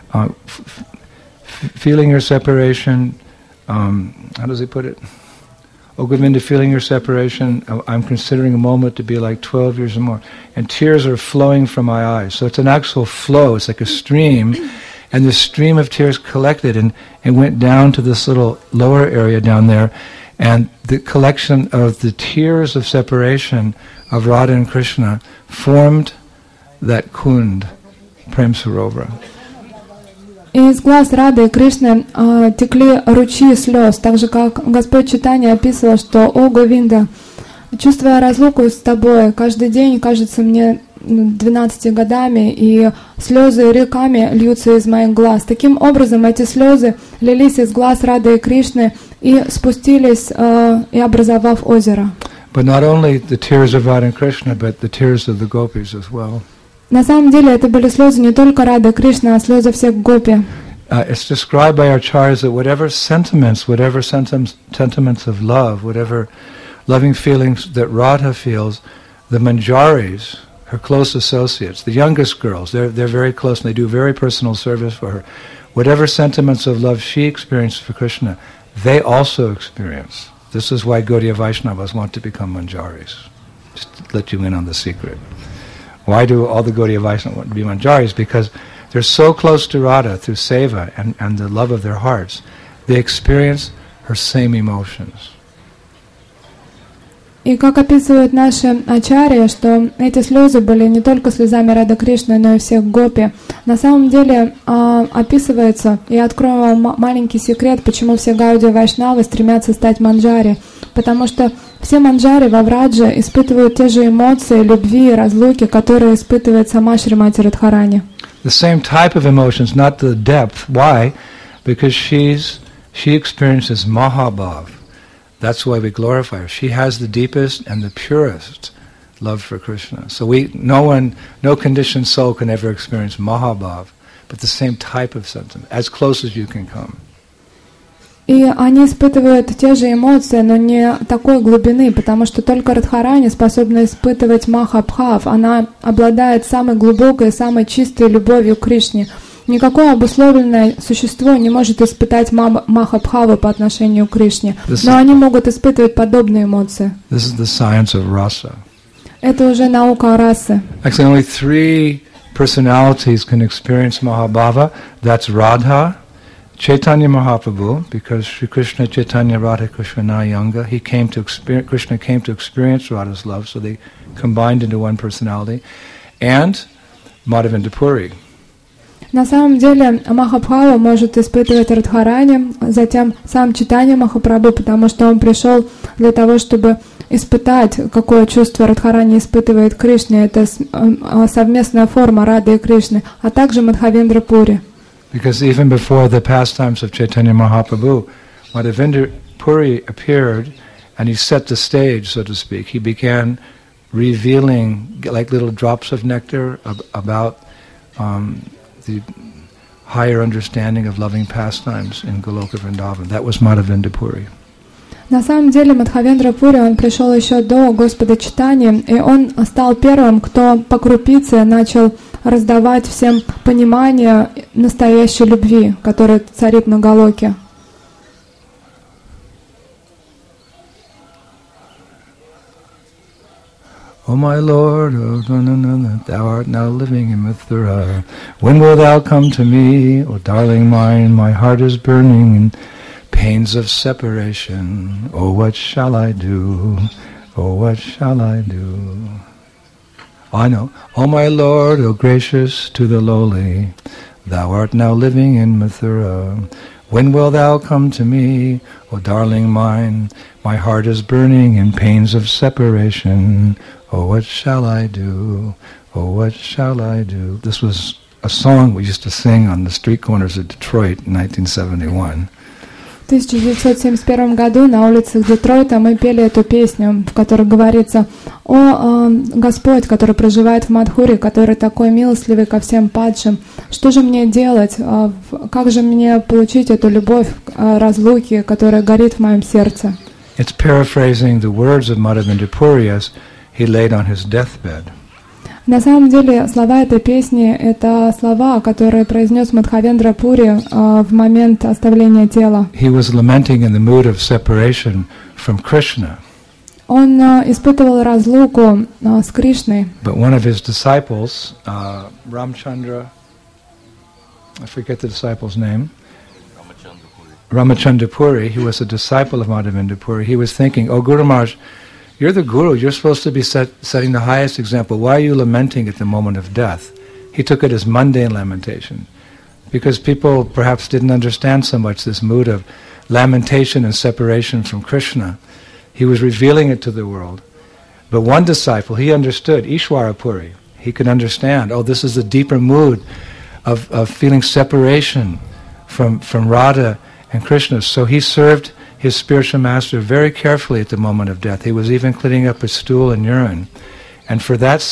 feeling your separation, how does he put it? O Govinda, feeling your separation, I'm considering a moment to be like 12 years or more. And tears are flowing from my eyes. So it's an actual flow, it's like a stream. And the stream of tears collected and went down to this little lower area down there. And the collection of the tears of separation of Radha and Krishna formed that Kund, Prem Sarovara. И из глаз Рады и Кришны текли ручьи слез, так же, как Господь Чайтанья описывал, что «О, Говинда, чувствуя разлуку с тобой, каждый день кажется мне 12 годами, и слезы реками льются из моих глаз». Таким образом, эти слезы лились из глаз Рады и Кришны и спустились, и образовав озеро. But not only the tears of Radha and Krishna, but the tears of the gopis as well. На самом деле, это были слезы не только Рады и Кришны, а слезы всех гопи. It's described by our acharyas that whatever sentiments of love, whatever loving feelings that Radha feels, the manjaris, her close associates, the youngest girls, they're very close and they do very personal service for her. Whatever sentiments of love she experienced for Krishna, they also experience. This is why Gaudiya Vaishnavas want to become manjaris. Just to let you in on the secret. Why do all the Gaudiya Vaishnavas want to be manjaris? Because they're so close to Radha through seva and the love of their hearts, they experience her same emotions. И как описывают наши ачарьи, что эти слезы были не только слезами Рады Кришны, но и всех гопи. На самом деле описывается, я открою вам маленький секрет, почему все Гаудия Вайшнавы стремятся стать манджари. Потому что все манджари во Врадже испытывают те же эмоции любви и разлуки, которые испытывает сама Шримати Радхарани. The same type of emotions, not the depth. Why? Because she experiences Mahabhav. That's why we glorify her. She has the deepest and the purest love for Krishna. So no conditioned soul can ever experience Mahabhav, but the same type of sentiment, as close as you can come. И они испытывают те же эмоции, но не такой глубины, потому что только Радхарани способна испытывать Махабхав. Она обладает самой глубокой и самой чистой любовью к Кришне. Никакое обусловленное существо не может испытать Махабхаву по отношению к Кришне, но они могут испытывать подобные эмоции. This is the science of rasa. Это уже наука о расе. Actually, only 3 personalities can experience Mahabhava. That's Radha, Chaitanya Mahaprabhu, because Sri Krishna Chaitanya Radha Krishna Younger, Krishna came to experience Radha's love, so they combined into one personality, and Madhavendra Puri. На самом деле Махабхаву может испытывать Радхарани, затем сам Чайтанья Махапрабху, потому что он пришел для того, чтобы испытать, какое чувство Радхарани испытывает Кришне. Это совместная форма Рады и Кришны, а также Мадхавендра Пури. Because even before the pastimes of Chaitanya Mahaprabhu, Madhavendra Puri appeared and he set the stage, so to speak. He began revealing like little drops of nectar about the higher understanding of loving pastimes in Goloka Vrindavan. That was Madhavendra Puri. На самом деле Мадхавендра Пури, он пришел еще до Господа Чайтаньи, и он стал первым, кто по крупице начал раздавать всем понимание настоящей любви, которая царит на Галоке. O my Lord, thou art now living in Mathura. When wilt thou come to me? O darling mine, my heart is burning in pains of separation. Oh, what shall I do? Oh, what shall I do? I know. O my Lord, O gracious to the lowly, thou art now living in Mathura. When wilt thou come to me? O darling mine, my heart is burning in pains of separation. Oh, what shall I do? Oh, what shall I do? This was a song we used to sing on the street corners of Detroit in 1971. В 1971 году на улицах Детройта мы пели эту песню, в которой говорится: «О, Господь, который проживает в Мадхуре, который такой милостливый ко всем падшим, что же мне делать? Как же мне получить эту любовь разлуки, которая горит в моем сердце?» It's paraphrasing the words of Madhavendra Puri as he laid on his deathbed. На самом деле слова этой песни — это слова, которые произнес Мадхавендра Пури в момент оставления тела. He was lamenting in the mood of separation from Krishna. Он испытывал разлуку с Кришной. But one of his disciples, Ramchandra, I forget the disciple's name, Ramachandra Puri, he was a disciple of Madhavendra Puri. He was thinking, "Oh, Guru Maharaj, you're the Guru, you're supposed to be setting the highest example. Why are you lamenting at the moment of death?" He took it as mundane lamentation, because people perhaps didn't understand so much this mood of lamentation and separation from Krishna. He was revealing it to the world. But one disciple, he understood, Ishwara Puri. He could understand, oh, this is a deeper mood of feeling separation from Radha and Krishna. So he served his spiritual master very carefully at the moment of death. He was even cleaning up his stool and urine. And for that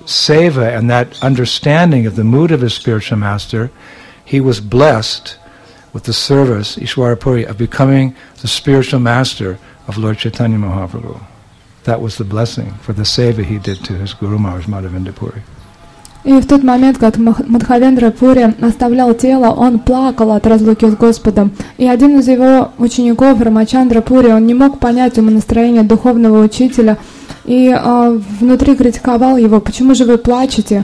seva and that understanding of the mood of his spiritual master, he was blessed with the service, Ishwara Puri, of becoming the spiritual master of Lord Chaitanya Mahaprabhu. That was the blessing for the seva he did to his Guru Maharaj Madhavendra Puri. И в тот момент, как Мадхавендра Пури оставлял тело, он плакал от разлуки с Господом. И один из его учеников, Рамачандра Пури, он не мог понять умонастроение духовного учителя и внутри критиковал его: «Почему же вы плачете?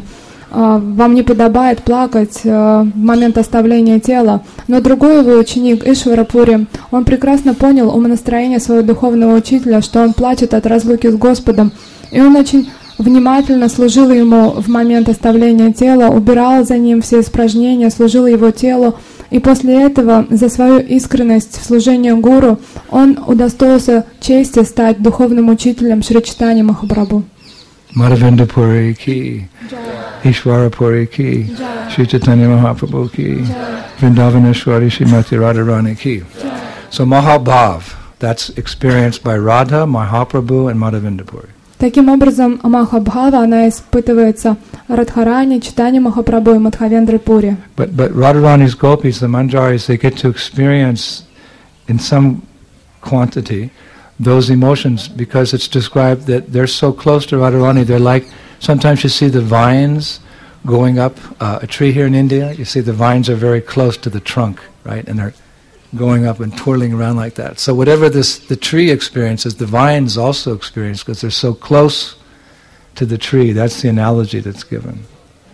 Вам не подобает плакать в момент оставления тела». Но другой его ученик, Ишвара Пури, он прекрасно понял умонастроение своего духовного учителя, что он плачет от разлуки с Господом. И он очень внимательно служил ему в момент оставления тела, убирал за ним все испражнения, служил его телу. И после этого за свою искренность в служении Гуру он удостоился чести стать духовным учителем Шри Чайтаньи Махапрабху. Madhavendra Puri ki, Ishwara Puri ki, Shri Chaitanya Mahaprabhu ki, Vrindavaneshwari Srimati Radharani ki. So Mahabhav, that's experienced by Radha, Mahaprabhu and Madhavendra Puri. Таким образом, Махабхава, она испытывается Радхарани, Чайтаньи Махапрабху и Мадхавендра Пури. But Radharani's gopis, the manjaris, they get to experience in some quantity those emotions, because it's described that they're so close to Radharani. They're like, sometimes you see the vines going up a tree here in India. You see the vines are very close to the trunk, right? And they're going up and twirling around like that. So whatever the tree experiences, the vines also experience, because they're so close to the tree. That's the analogy that's given.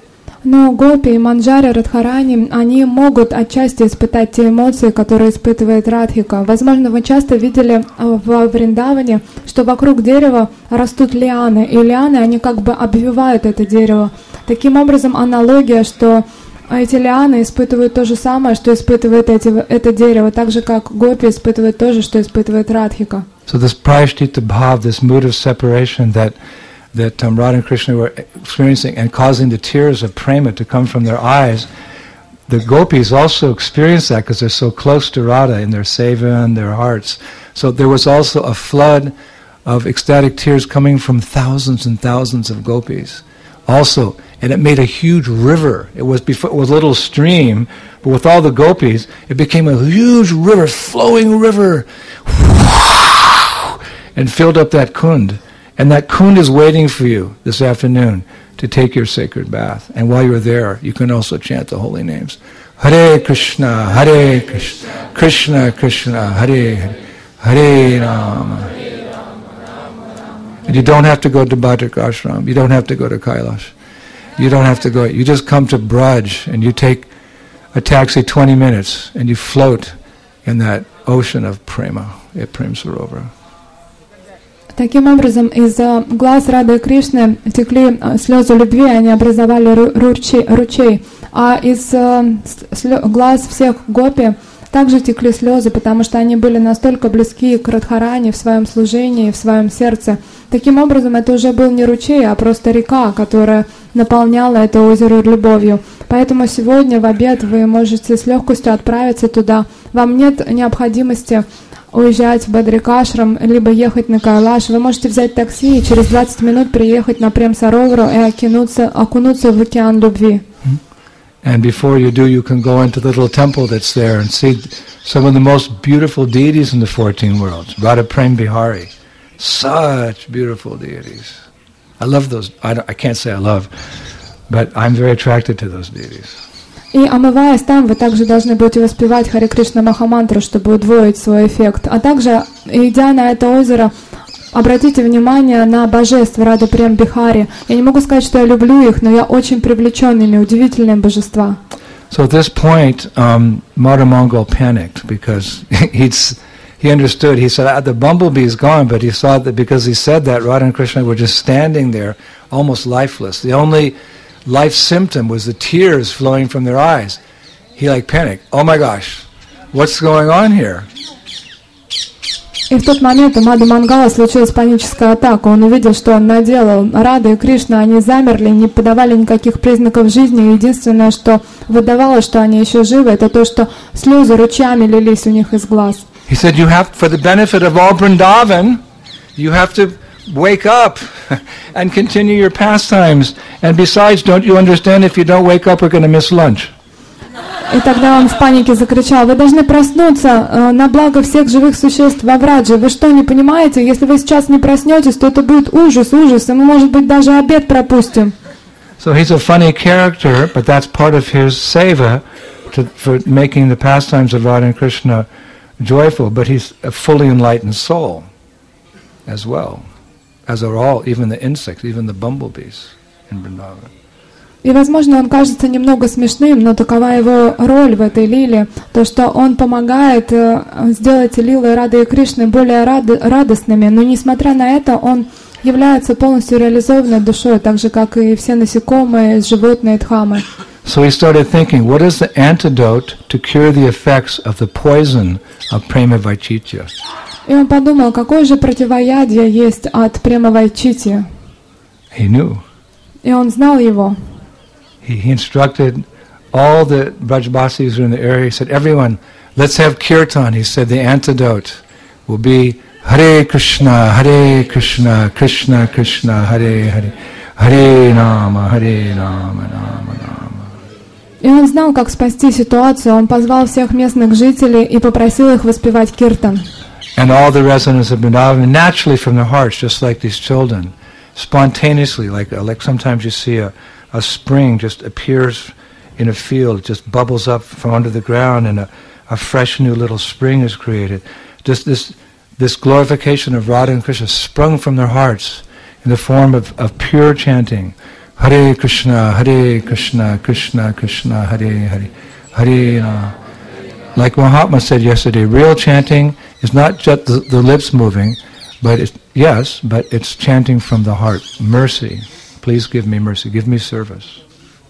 Но гопи, манджари, радхарани, они могут отчасти испытать те эмоции, которые испытывает Радхика. Возможно, вы часто видели в Вриндаване, что вокруг дерева растут лианы, и лианы, они как бы обвивают это дерево. Таким образом, аналогия, что эти лианы испытывают то же самое, что испытывает это дерево, так же, как гопи испытывают то же, что испытывает Радхика. So this prayashtita bhav, this mood of separation that Radha and Krishna were experiencing and causing the tears of prema to come from their eyes, the gopis also experienced that because they're so close to Radha in their seva and their hearts. So there was also a flood of ecstatic tears coming from thousands and thousands of gopis. Also, and it made a huge river. It was a little stream, but with all the gopis, it became a huge river, flowing river, and filled up that kund. And that kund is waiting for you this afternoon to take your sacred bath. And while you're there, you can also chant the holy names. Hare Krishna, Krishna Krishna, Hare Hare, Hare Rama. And you don't have to go to Bhadrak Ashram. You don't have to go to Kailash. You don't have to go. You just come to Braj and you take a taxi 20 minutes and you float in that ocean of prema, Prem Sarovar. Таким образом, из глаз Рады и Кришны текли слезы любви, они образовали ручей, а из глаз всех гопи также текли слезы, потому что они были настолько близки к Радхарани в своем служении, в своем сердце. Таким образом, это уже был не ручей, а просто река, которая наполняла это озеро любовью. Поэтому сегодня в обед вы можете с легкостью отправиться туда. Вам нет необходимости уезжать в Бадрикашрам, либо ехать на Кайлаш. Вы можете взять такси и через 20 минут приехать на Прем-Саровару и окунуться в океан любви. And before you do, you can go into the little temple that's there and see some of the most beautiful deities in the 14 worlds. Radha Prem Bihari. Such beautiful deities. I love those. I can't say I love, but I'm very attracted to those deities. И омываясь там, вы также должны будете воспевать Харе Кришна Махамантру, чтобы удвоить свой эффект. А также, идя на это озеро, обратите внимание на божеств Рада Прем Бихари. Я не могу сказать, что я люблю их, но я очень привлечен ими, удивительные божества. So at this point, Madha Mongol panicked because he understood. He said, the bumblebee is gone, but he saw that because he said that, Radha and Krishna were just standing there, almost lifeless. The only life symptom was the tears flowing from their eyes. He panicked. Oh my gosh, what's going on here? И в тот момент у Мадху Мангала случилась паническая атака. Он увидел, что он наделал. Рада и Кришна, они замерли, не подавали никаких признаков жизни. Единственное, что выдавало, что они еще живы, это то, что слезы ручьями лились у них из глаз. He said, you have, for the benefit of all Vrindavan, you have to wake up and continue your pastimes. And besides, don't you understand, if you don't wake up, we're going to miss lunch. И тогда он в панике закричал: вы должны проснуться на благо всех живых существ во Врадже. Вы что, не понимаете? Если вы сейчас не проснетесь, то это будет ужас, и мы, может быть, даже обед пропустим. So he's a funny character, but that's part of his seva for making the pastimes of Radha and Krishna joyful. But he's a fully enlightened soul as well, as are all, even the insects, even the bumblebees in Vrindavan. И, возможно, он кажется немного смешным, но такова его роль в этой лиле, то, что он помогает сделать лилы Рады и Кришны более радостными, но, несмотря на это, он является полностью реализованной душой, так же, как и все насекомые, животные, дхамы. So he started thinking, what is the antidote to cure the effects of the poison of prema vaichitya? И он подумал, какое же противоядие есть от према вайчитья. He knew. И он знал его. He instructed all the Brajbasis who were in the area. He said, everyone, let's have kirtan. He said, the antidote will be Hare Krishna, Krishna Krishna, Hare Hare, Hare Rama, Rama Rama. И он знал, как спасти ситуацию. Он позвал всех местных жителей и попросил их воспевать киртан. And all the residents of Vrindavan, naturally from their hearts, just like these children, spontaneously, like sometimes you see a spring just appears in a field, just bubbles up from under the ground, and a fresh new little spring is created. Just this glorification of Radha and Krishna sprung from their hearts in the form of pure chanting. Hare Krishna, Krishna Krishna, Hare Hare, Hare Rama. Like Mahatma said yesterday, real chanting is not just the lips moving, but it's chanting from the heart. Mercy. Please give me mercy, give me service.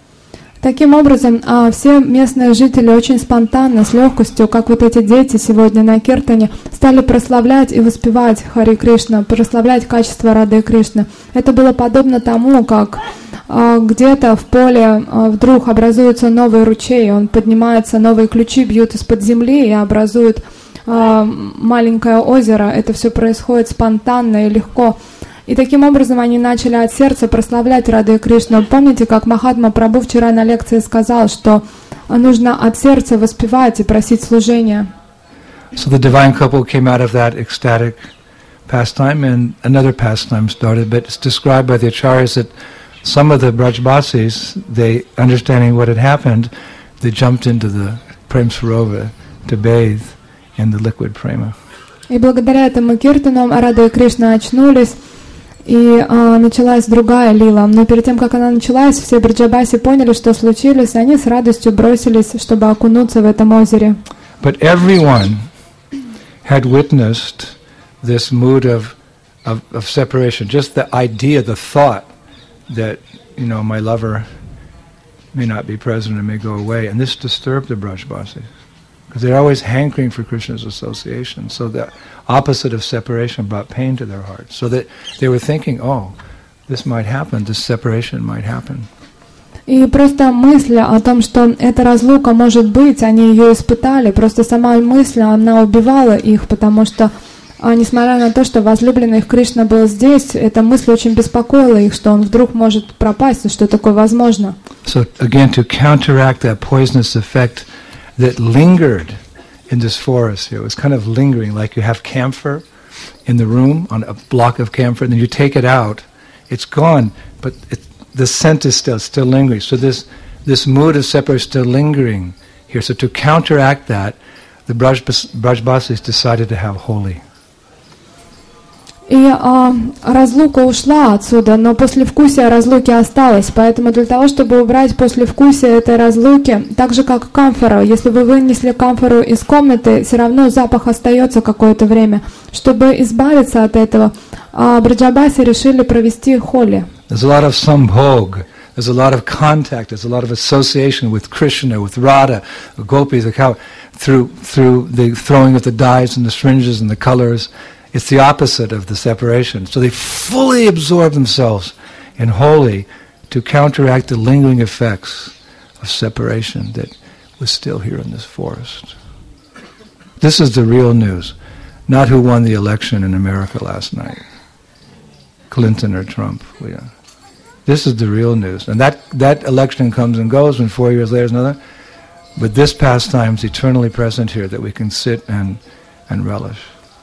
Таким образом, все местные жители очень спонтанно, с легкостью, как вот эти дети сегодня на киртане, стали прославлять и воспевать Хари Кришна, прославлять качество Рады Кришны. Это было подобно тому, как где-то в поле вдруг образуется новый ручей, он поднимается, новые ключи бьют из-под земли и образуют маленькое озеро. Это все происходит спонтанно и легко. И таким образом они начали от сердца прославлять Раду и Кришну. Помните, как Махатма Прабху вчера на лекции сказал, что нужно от сердца воспевать и просить служения. So the divine couple came out of that ecstatic pastime, and another pastime started. But it's described by the acharyas that some of the Brajbasis, they understanding what had happened, they jumped into the Prem Sarovar to bathe in the liquid prema. И благодаря этому киртану Рада и Кришна очнулись. И началась другая лила. Но перед тем, как она началась, все браджабаси поняли, что случилось, и они с радостью бросились, чтобы окунуться в этом озере. But everyone had witnessed this mood of separation, just the idea, the thought that, my lover may not be present and may go away, and this disturbed the Brajbasis. because they're always hankering for Krishna's association. So the opposite of separation brought pain to their hearts. So that they were thinking, oh, this might happen, this separation might happen. И просто мысль о том, что эта разлука может быть, они ее испытали, просто сама мысль, она убивала их, потому что, несмотря на то, что возлюбленный их Кришна был здесь, эта мысль очень беспокоила их, что он вдруг может пропасть, и что такое возможно. So again, to counteract that poisonous effect that lingered in this forest here, it was kind of lingering, like you have camphor in the room, on a block of camphor, and then you take it out, it's gone, but the scent is still lingering. So this mood of separation is still lingering here. So to counteract that, the Brajbasis decided to have Holi. И разлука ушла отсюда, но послевкусие разлуки осталось. Поэтому для того, чтобы убрать послевкусие этой разлуки, так же как камфора, если вы вынесли камфору из комнаты, все равно запах остается какое-то время. Чтобы избавиться от этого, Браджабаси решили провести холи. There's a lot of sambhog, there's a lot of contact, there's a lot of association with Krishna, with Radha, the gopis, through the throwing of the dyes and the syringes and the colors. It's the opposite of the separation. So they fully absorb themselves in Holi to counteract the lingering effects of separation that was still here in this forest. This is the real news, not who won the election in America last night, Clinton or Trump. This is the real news. And that election comes and goes, and 4 years later is another. But this pastime is eternally present here that we can sit and relish.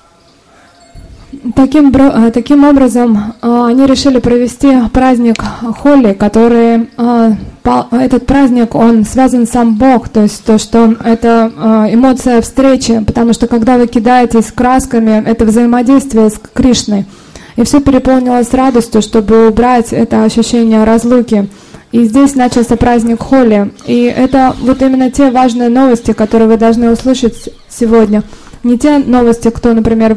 Таким образом, они решили провести праздник Холи, который, этот праздник, он связан сам Бог, то есть то, что это эмоция встречи, потому что когда вы кидаетесь красками, это взаимодействие с Кришной. И все переполнилось радостью, чтобы убрать это ощущение разлуки. И здесь начался праздник Холи. И это вот именно те важные новости, которые вы должны услышать сегодня. Не те новости, кто, например,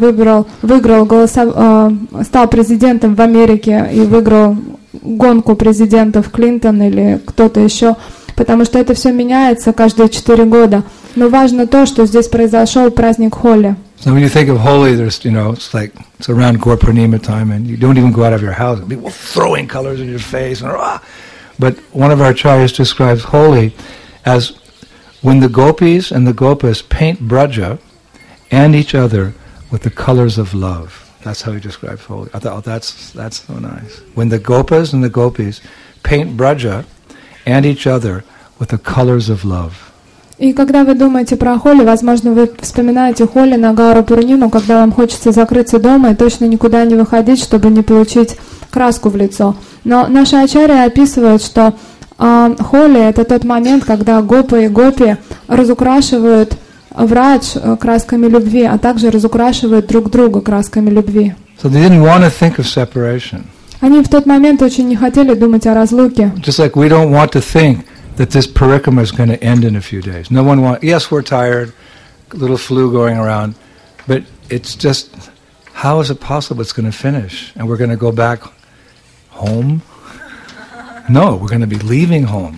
стал президентом в Америке и выиграл гонку президентов, Клинтон или кто-то еще, потому что это все меняется каждые 4 года. Но важно то, что здесь произошел праздник Холи. So when you think of Holi, there's, it's around Gaur Purnima time, and you don't even go out of your house. People throwing colors in your face. But one of our acharyas describes Holi as when the gopis and the gopas paint Braja and each other with the colors of love. That's how he describes Holi. I thought, oh, that's so nice. When the gopas and the gopis paint Braja and each other with the colors of love. И когда вы думаете про Холи, возможно, вы вспоминаете Холи на Гауру Пурниму, когда вам хочется закрыться дома и точно никуда не выходить, чтобы не получить краску в лицо. Но наши ачарьи описывают, что Холи — это тот момент, когда гопы и гопи разукрашивают врадж красками любви, а также разукрашивают друг друга красками любви. So they didn't want to think of separation. Они в тот момент очень не хотели думать о разлуке. Just like we don't want to think that this parikrama is going to end in a few days. No one wants. Yes, we're tired, a little flu going around, but it's just, how is it possible it's going to finish and we're going to go back home? No, we're going to be leaving home.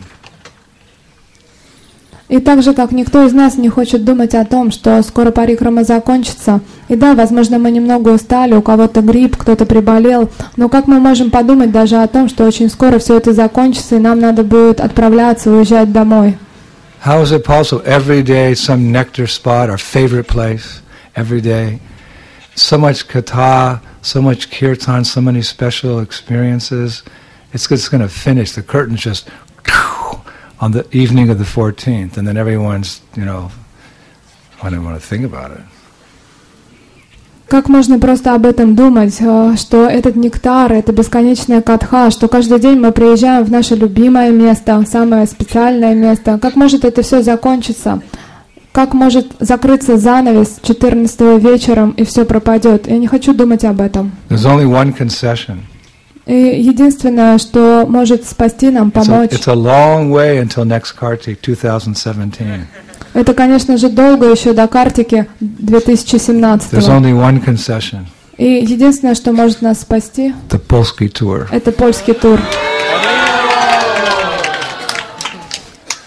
И так же, как никто из нас не хочет думать о том, что скоро парикрама закончится. И да, возможно, мы немного устали, у кого-то грипп, кто-то приболел. Но как мы можем подумать даже о том, что очень скоро все это закончится, и нам надо будет отправляться, уезжать домой? How is it possible? Every day, some nectar spot, our favorite place, every day. So much katha, so much kirtan, so many special experiences. It's going to finish. The curtain's just on the evening of the 14th, and then everyone's, I don't want to think about it. Как можно просто об этом думать, что этот нектар, это бесконечная катха, что каждый день мы приезжаем в наше любимое место, самое специальное место. Как может это все закончиться? Как может закрыться занавес 14-го вечером, и все пропадет? Я не хочу думать об этом. There's only one concession. И единственное, что может спасти нам, помочь. It's a long way until next Kartik 2017. Это, конечно же, долго еще до Картики 2017. There's only one concession. И единственное, что может нас спасти, the Polski tour. Это польский тур.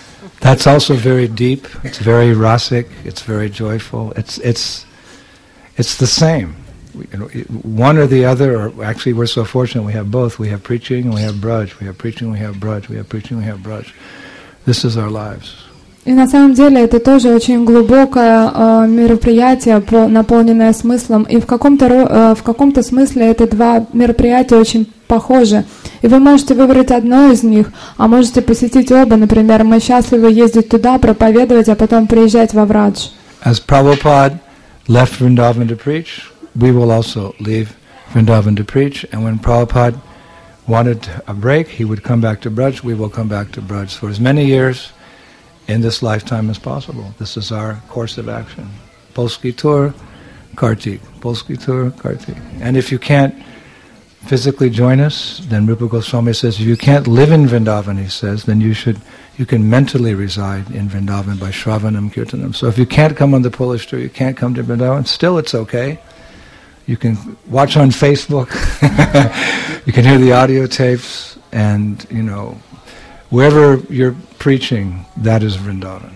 That's also very deep. It's very rasic. It's very joyful. It's the same. One or the other, or actually we're so fortunate we have both. We have preaching and we have braj. We have preaching, we have braj. We have preaching, we have braj. This is our lives. И на самом деле это тоже очень глубокое мероприятие, наполненное смыслом. И в каком-то смысле это два мероприятия очень похожи. И вы можете выбрать одно из них, а можете посетить оба. Например, мы счастливы ездить туда, проповедовать, а потом приезжать во Врадж. As Prabhupada left Vrindavan to preach, we will also leave Vrindavan to preach. And when Prabhupada wanted a break, he would come back to Braj. We will come back to Braj for as many years in this lifetime as possible. This is our course of action. Polski Tour, Kartik. Polski Tour, Kartik. And if you can't physically join us, then Rupa Goswami says, if you can't live in Vrindavan, he says, then you can mentally reside in Vrindavan by Shravanam, Kirtanam. So if you can't come on the Polish tour, you can't come to Vrindavan, still it's okay. You can watch on Facebook, you can hear the audio tapes, and, wherever you're preaching, that is Vrindavan.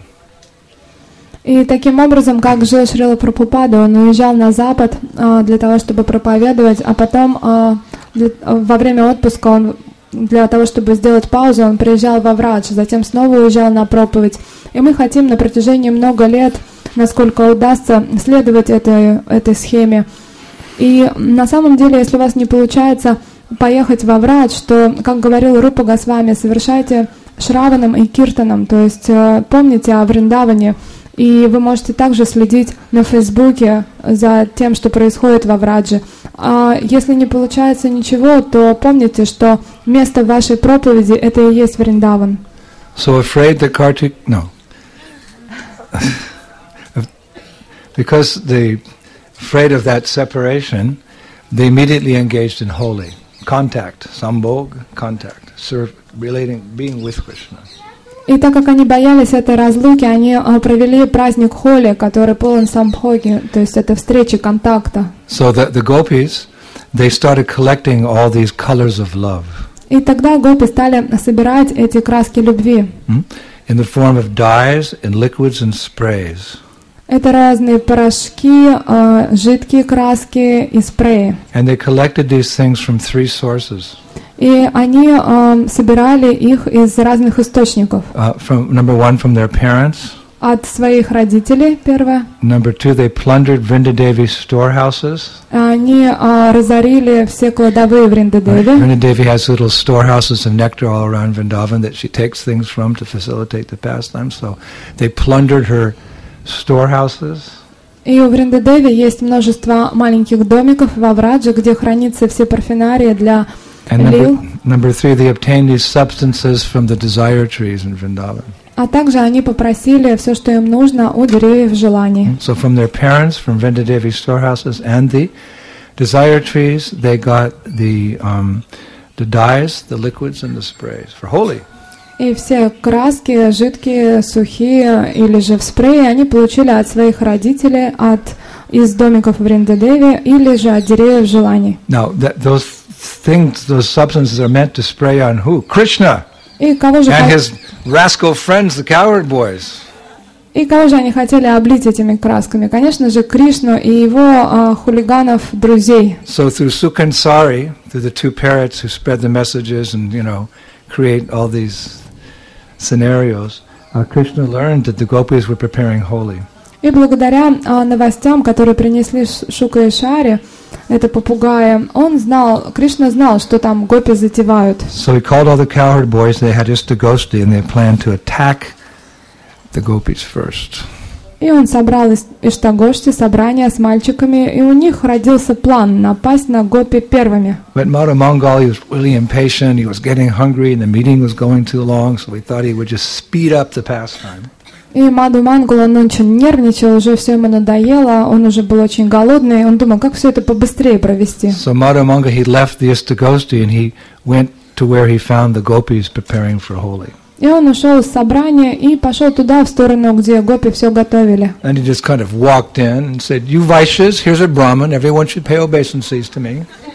И таким образом, как жил Шрила Прабхупада, он уезжал на Запад для того, чтобы проповедовать, а потом во время отпуска он для того, чтобы сделать паузу, он приезжал во Врадж, затем снова уезжал на проповедь. И мы хотим на протяжении много лет, насколько удастся, следовать этой схеме. И на самом деле, если у вас не получается поехать во Врадж, то, как говорил Рупа Госвами, совершайте Шраванам и Киртанам, то есть помните о Вриндаване, и вы можете также следить на Фейсбуке за тем, что происходит во Врадже. А если не получается ничего, то помните, что место вашей проповеди — это и есть Вриндаван. So afraid that Kartik... No. Because they... afraid of that separation, they immediately engaged in holy contact, sambhog, contact, being with Krishna. И так как они боялись этой разлуки, они провели праздник Холи, который полон самбхоги, то есть это встречи контакта. So the gopis, they started collecting all these colors of love. И тогда гопи стали собирать эти краски любви. In the form of dyes, in liquids and sprays. Это разные порошки, жидкие краски и спреи. And they collected these things from 3 sources. И они собирали их из разных источников. Number 1, from their parents. От своих родителей, первое. Number 2, they plundered Vrindadevi's storehouses. Они разорили все кладовые Вриндадеви. Vrindadevi has little storehouses of nectar all around Vrindavan that she takes things from to facilitate the pastime. So they plundered her storehouses. И у Вриндадеви есть множество маленьких домиков во Врадже, где хранится все парфюмерия для лил. Number 3, they obtained these substances from the desire trees in Vrindavan. А также они попросили все, что им нужно, у деревьев желаний. So from their parents, from Vrindadevi's storehouses and the desire trees, they got the dyes, the liquids, and the sprays for holy. И все краски, жидкие, сухие или же в спрее, они получили от своих родителей, из домиков Вриндадеви или же от деревьев желаний. Now, those substances are meant to spray on who? Krishna and his rascal friends, the cowherd boys. И кого же они хотели облить этими красками? Конечно же, Кришну и его хулиганов-друзей. So through Sukansari, through the 2 parrots who spread the messages and, create all these scenarios, Krishna learned that the gopis were preparing holy. И благодаря новостям, которые принесли Шука и Шари, это попугаи, Кришна знал, что там гопи затевают. So he called all the cowherd boys. They had Istagosti, and they planned to attack the gopis first. И он собрал Иштагошти, собрание с мальчиками, и у них родился план напасть на гопи первыми. But Madhu Mangal, he was really impatient. He was getting hungry, and the meeting was going too long, so he thought he would just speed up the pastime. И Мадху Мангал, он очень нервничал, уже все ему надоело, он уже был очень голодный, он думал, как все это побыстрее провести. So Madhu Mangal, he left the Istagosti, and he went to where he found the gopis preparing for holy. И он ушел с собрания и пошел туда, в сторону, где гопи все готовили. And he just kind of walked in and said, "You Vaishyas, here's a Brahmin. Everyone should pay obeisances to me."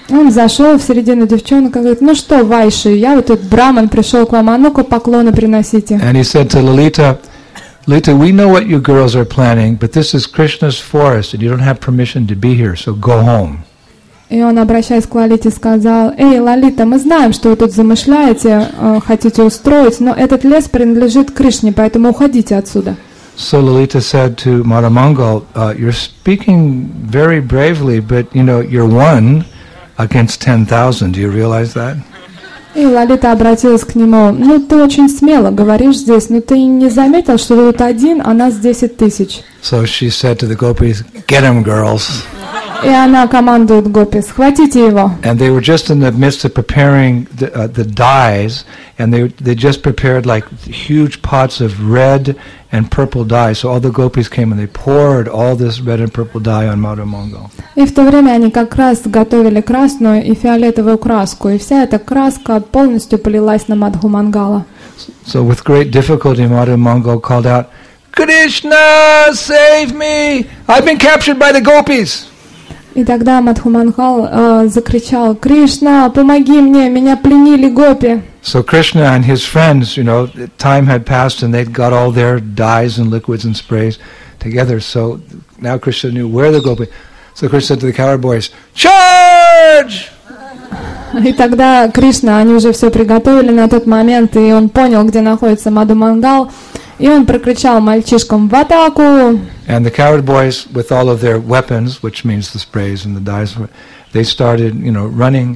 Он зашел в середину девчонок и говорит: ну что, Вайши, я вот тут браман пришел к вам, а ну-ка поклоны приносите. And he said to Lalita, Lalita, we know what you girls are planning, but this is Krishna's forest and you don't have permission to be here, so go home. И он, обращаясь к Лалите, сказал: эй, Лалита, мы знаем, что вы тут замышляете, хотите устроить, но этот лес принадлежит Кришне, поэтому уходите отсюда. So Lalita said to Madhamangal, you're speaking very bravely, but you're one against 10,000. Do you realize that? И Лалита обратилась к нему: ну ты очень смело говоришь здесь, но ты не заметил, что вы тут один, а нас 10 тысяч. So she said to the gopis, get him, girls. И она командует гопи: схватите его. And they were just in the midst of preparing the dyes, and they just prepared like huge pots of red and purple dye. So all the gopis came and they poured all this red and purple dye on Madhamangal. И в то время они как раз готовили красную и фиолетовую краску, и вся эта краска полностью полилась на Мадхумангала. So with great difficulty, Madhamangal called out, Krishna, save me! I've been captured by the gopis. И тогда Мадхумангал закричал: Кришна, помоги мне, меня пленили гопи. So Krishna and his friends, time had passed and they'd got all their dyes and liquids and sprays together. So now Krishna knew where the gopis. So Krishna said to the cowherd boys, charge! И тогда Кришна, они уже все приготовили на тот момент, и он понял, где находится Мадхумангал, и он прокричал мальчишкам: в атаку! And the cowherd boys, with all of their weapons, which means the sprays and the dyes, they started, running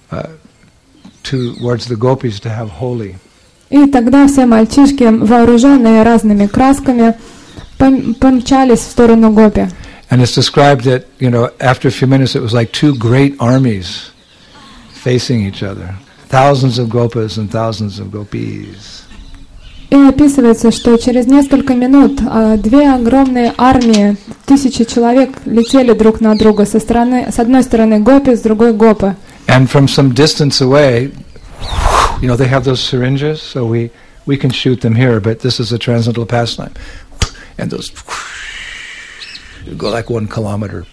towards the gopis to have holy. И тогда все мальчишки, вооруженные разными красками, помчались в сторону гопи. And it's described that, after a few minutes, it was like two great armies facing each other. Thousands of gopas and thousands of gopis. И описывается, что через несколько минут две огромные армии, 1000 человек летели друг на друга с одной стороны гопи, с другой гопы. And from some distance away, they have those syringes, so we can shoot them here, but this is a transcendental pastime. And those go like 1 kilometer.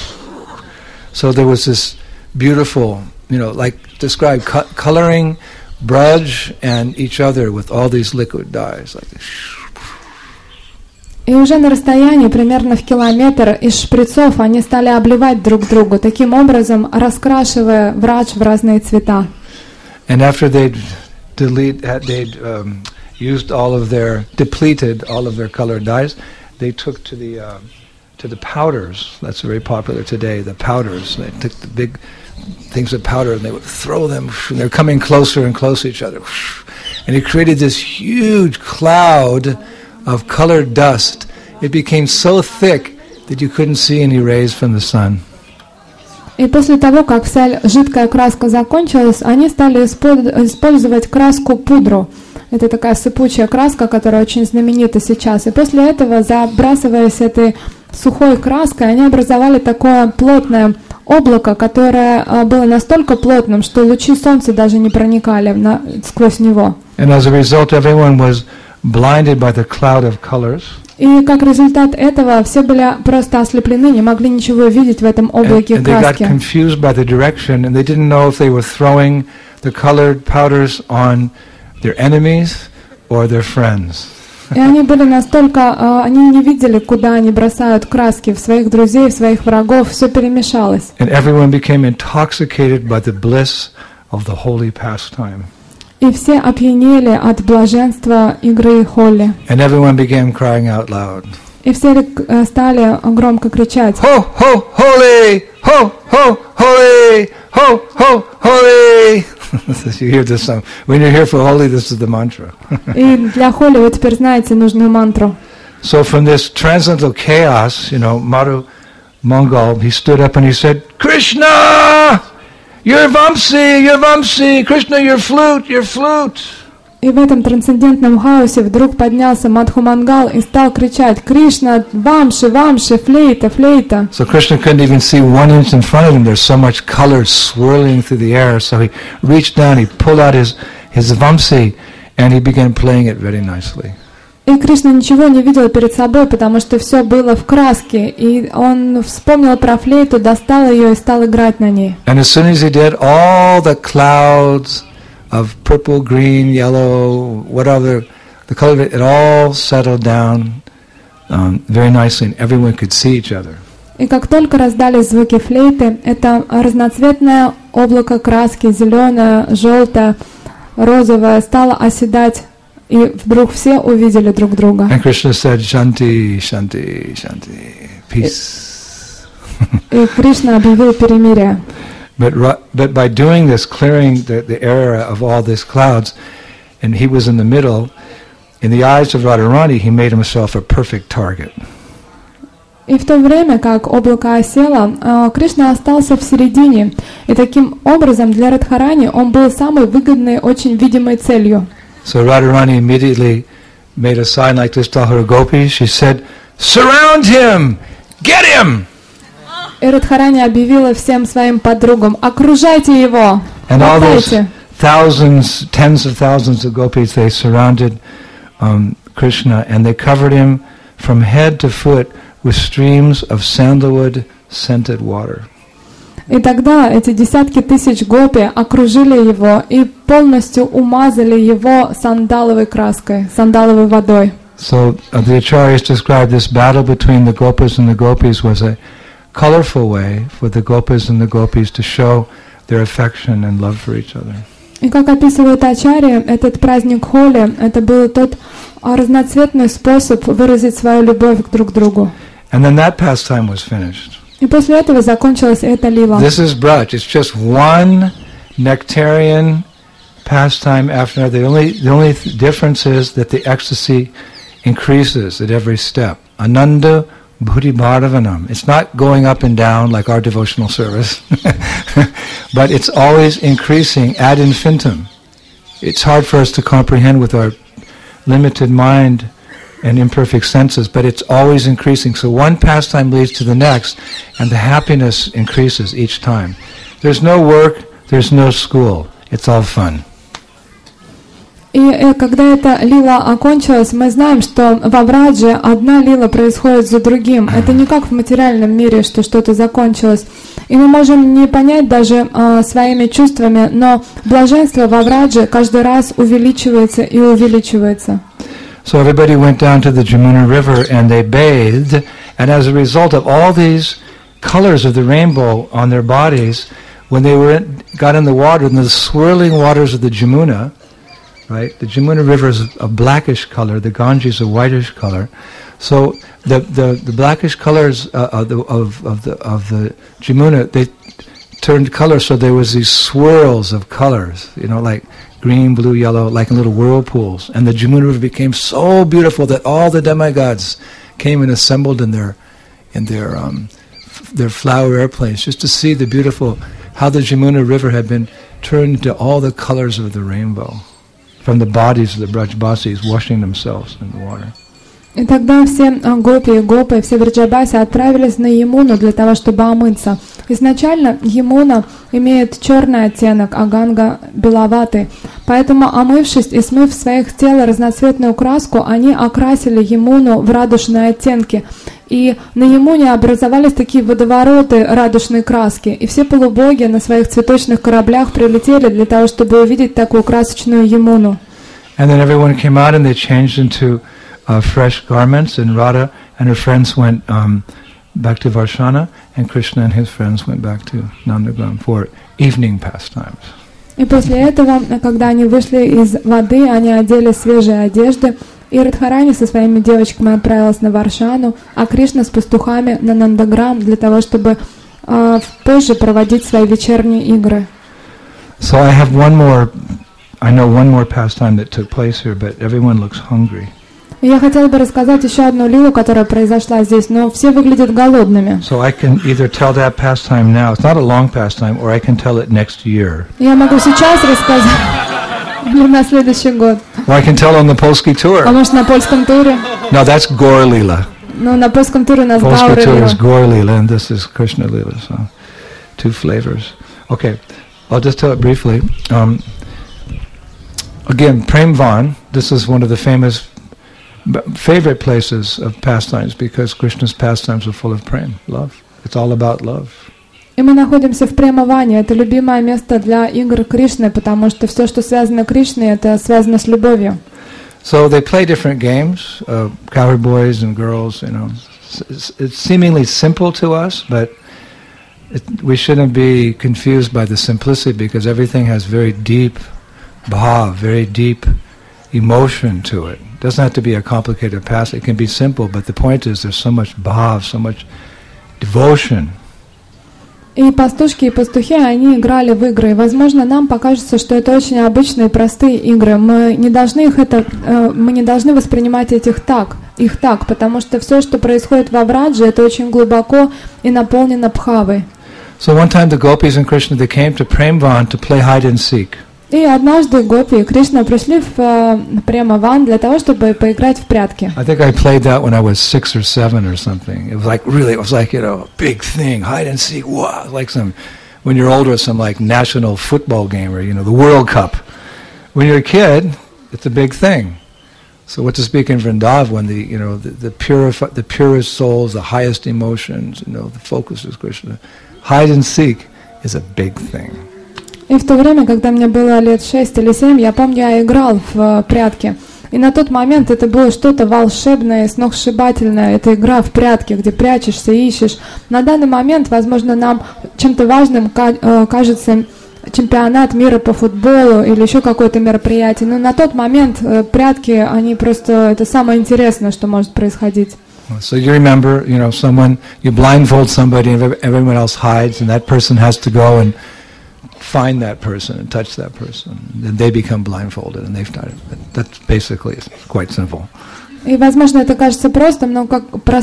So there was this beautiful, like described coloring Braj and each other with all these liquid dyes. Like this. И уже на расстоянии примерно в километр из шприцов они стали обливать друг друга, таким образом раскрашивая Брадж в разные цвета. And after they'd used depleted all of their colored dyes, they took to the powders. That's very popular today. The powders. They took the big things of powder and they would throw them, and they're coming closer and closer to each other. And it created this huge cloud of colored dust. It became so thick that you couldn't see any rays from the sun. И после того, как вся жидкая краска закончилась, они стали использовать краску пудру. Это такая сыпучая краска, которая очень знаменита сейчас. И после этого, забрасываясь этой сухой краской, они образовали такое плотное облако, которое было настолько плотным, что лучи солнца даже не проникали сквозь него. And as a result, everyone was blinded by the cloud of colors. И как результат этого все были просто ослеплены, не могли ничего видеть в этом облаке and they got краски. confused by the direction, and they didn't know if they were throwing the colored powders on their enemies or their friends. И они были настолько, они не видели, куда они бросают краски, в своих друзей, в своих врагов, все перемешалось. And everyone became intoxicated by the bliss of the holy pastime. И все опьянели от блаженства игры Холли. And everyone began crying out loud. И все стали громко кричать: Ho, ho, holy! Ho, ho, holy! Ho, ho, holy! You hear this song. When you're here for holy, this is the mantra. И для Холли вы теперь знаете нужную мантру. So from this transcendental chaos, Madhumangal, he stood up and he said, Krishna! Your Vamsi, Krishna, your flute. И в этом трансцендентном хаосе вдруг поднялся Мадхумангал и стал кричать: Кришна, Вамши, Вамши, флейта, флейта. So Krishna couldn't even see 1 inch in front of him. There's so much color swirling through the air. So he reached down, he pulled out his Vamsi, and he began playing it very nicely. И И Кришна ничего не видел перед собой, потому что все было в краске. И он вспомнил про флейту, достал ее и стал играть на ней. And as soon as he did, all the clouds of purple, green, yellow, whatever the color of it, it all settled down very nicely, and everyone could see each other. И как только раздались звуки флейты, это разноцветное облако краски, зеленое, желтое, розовое, стало оседать, и вдруг все увидели друг друга. And Krishna said, Shanti, Shanti, Shanti, peace. И Кришна объявил перемирие. But by doing this, clearing the area of all these clouds, and he was in the middle, in the eyes of Radharani, he made himself a perfect target. И в то время, как облако осело, Кришна остался в середине, и таким образом для Радхарани он был самой выгодной, очень видимой целью. So Radharani immediately made a sign like this to her gopis. She said, "Surround him! Get him!" И Радхарани объявила всем своим подругам: окружайте его, And all those хватайте. thousands, tens of thousands of gopis, they surrounded Krishna, and they covered him from head to foot with streams of sandalwood scented water. И тогда эти десятки тысяч гопи окружили его и полностью умазали его сандаловой краской, сандаловой водой. So the acharyas described this battle between the gopas and the gopis was a colorful way for the gopas and the gopis to show their affection and love for each other. И как описывают ачарьи, этот праздник Холи, это был тот разноцветный способ выразить свою любовь друг к другу. And then that pastime was finished. И после этого закончилась эта лила. This is Braj. It's just one nectarian pastime after another. The only difference is that the ecstasy increases at every step. Ananda Bhuti Bharavanam. It's not going up and down like our devotional service, but it's always increasing ad infinitum. It's hard for us to comprehend with our limited mind and imperfect senses, but it's always increasing. So one pastime leads to the next, and the happiness increases each time. There's no work, there's no school. It's all fun. И когда эта лила окончилась, мы знаем, что во Врадже одна лила происходит за другим. Это не как в материальном мире, что что-то закончилось. И мы можем не понять даже своими чувствами, но блаженство во Врадже каждый раз увеличивается и увеличивается. So everybody went down to the Jamuna River and they bathed, and as a result of all these colors of the rainbow on their bodies, when they got in the water, in the swirling waters of the Jamuna, right? The Jamuna River is a blackish color, the Ganges a whitish color. So the blackish colors of the Jamuna, they turned color, so there was these swirls of colors, like green, blue, yellow, like in little whirlpools. And the Jamuna River became so beautiful that all the demigods came and assembled in their flower airplanes just to see the beautiful, how the Jamuna River had been turned into all the colors of the rainbow from the bodies of the Brajbasis washing themselves in the water. И тогда все гопи и гопы, все враджабаси отправились на Ямуну для того, чтобы омыться. Изначально Ямуна имеет черный оттенок, а Ганга беловатый. Поэтому, омывшись и смыв в своих тел разноцветную краску, они окрасили Ямуну в радужные оттенки. И на Ямуне образовались такие водовороты радужной краски. И все полубоги на своих цветочных кораблях прилетели для того, чтобы увидеть такую красочную Ямуну. And then everyone came out and they changed into fresh garments, and Radha and her friends went back to Varshana, and Krishna and his friends went back to Nandagram for evening pastimes. И после этого, когда они вышли из воды, они одели свежие одежды, и Радхарани со своими девочками отправилась на Варшану, а Кришна с пастухами на Нандаграм для того, чтобы позже проводить свои вечерние игры. So I know one more pastime that took place here, but everyone looks hungry. Я хотела бы рассказать еще одну лилу, которая произошла здесь, но все выглядят голодными. So I can either tell that pastime now, it's not a long pastime, or I can tell it next year. Я могу сейчас рассказать или на следующий год. Or I can tell on the Polski tour. А может на польском туре? No, that's Gaur Lila. Ну, на польском туре у нас Polski Гаура tour лила. is Gaur Lila, and this is Krishna Lila, so two flavors. Okay, I'll just tell it briefly. Again, Prem Van, this is one of the famous favorite places of pastimes because Krishna's pastimes are full of prem, love. It's all about love. И мы находимся в Премаване. Это любимое место для игр Кришны, потому что все, что связано с Кришной, это связано с любовью. So they play different games, cowherd boys and girls, you know. It's seemingly simple to us, but we shouldn't be confused by the simplicity because everything has very deep bhav, very deep emotion to it. It doesn't have to be a complicated past. It can be simple, but the point is there's so much bhav, so much devotion. И пастушки и пастухи, они играли в игры. И, возможно, нам покажется, что это очень обычные, простые игры. Мы не должны воспринимать их так, потому что все, что происходит во Врадже, это очень глубоко и наполнено бхавой. So one time the gopis and Krishna, they came to Premvan to play hide and seek. И однажды Гопи и Кришна пришли в Премаван для того, чтобы поиграть в прятки. I think I played that when I was 6 or 7 or something. It was like a big thing, hide and seek. Wow, like when you're older, some like national football game or the World Cup. When you're a kid, it's a big thing. So what to speak in Vrindavan, the purest souls, the highest emotions, the focus is Krishna. Hide and seek is a big thing. И в то время, когда мне было лет 6 или 7, я помню, я играл в прятки. И на тот момент это было что-то волшебное, сногсшибательное. Это игра в прятки, где прячешься, ищешь. На данный момент, возможно, нам чем-то важным кажется чемпионат мира по футболу или еще какое-то мероприятие. Но на тот момент прятки, они просто, это самое интересное, что может происходить. So you remember, you blindfold somebody and everyone else hides and that person has to go and find that person and touch that person. Then they become blindfolded and they've started. That's basically quite simple. И, возможно, это кажется простым, но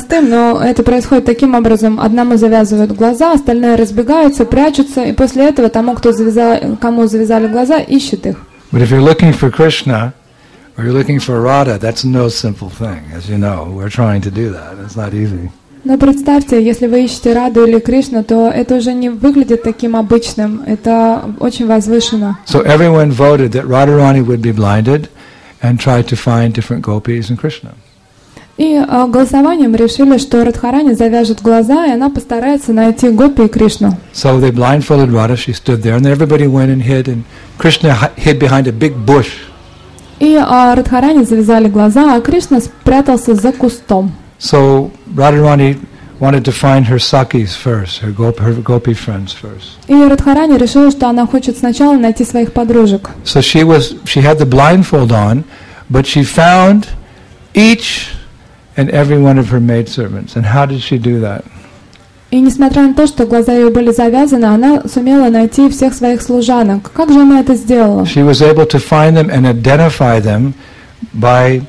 это происходит таким образом. Одному завязывают глаза, остальные разбегаются, прячутся, и после этого кому завязали глаза, ищет их. But if you're looking for Krishna or you're looking for Radha, that's no simple thing. As you know, we're trying to do that. It's not easy. Но представьте, если вы ищете Раду или Кришну, то это уже не выглядит таким обычным, это очень возвышенно. So everyone voted that Radharani would be blinded and try to find different gopis and Krishna. И голосованием решили, что Радхарани завяжет глаза, и она постарается найти Гопи и Кришну. So they blindfolded Radha, she stood there, and then everybody went and hid, and Krishna hid behind a big bush. И Радхарани завязали глаза, а Кришна спрятался за кустом. So Radharani wanted to find her Sakis first, her gopi friends first. И Радхарани решила, что она хочет сначала найти своих подружек. So she had the blindfold on, but she found each and every one of her maidservants. And how did she do that? И несмотря на то, что глаза ее были завязаны, она сумела найти всех своих служанок. Как же она это сделала? She was able to find them and identify them by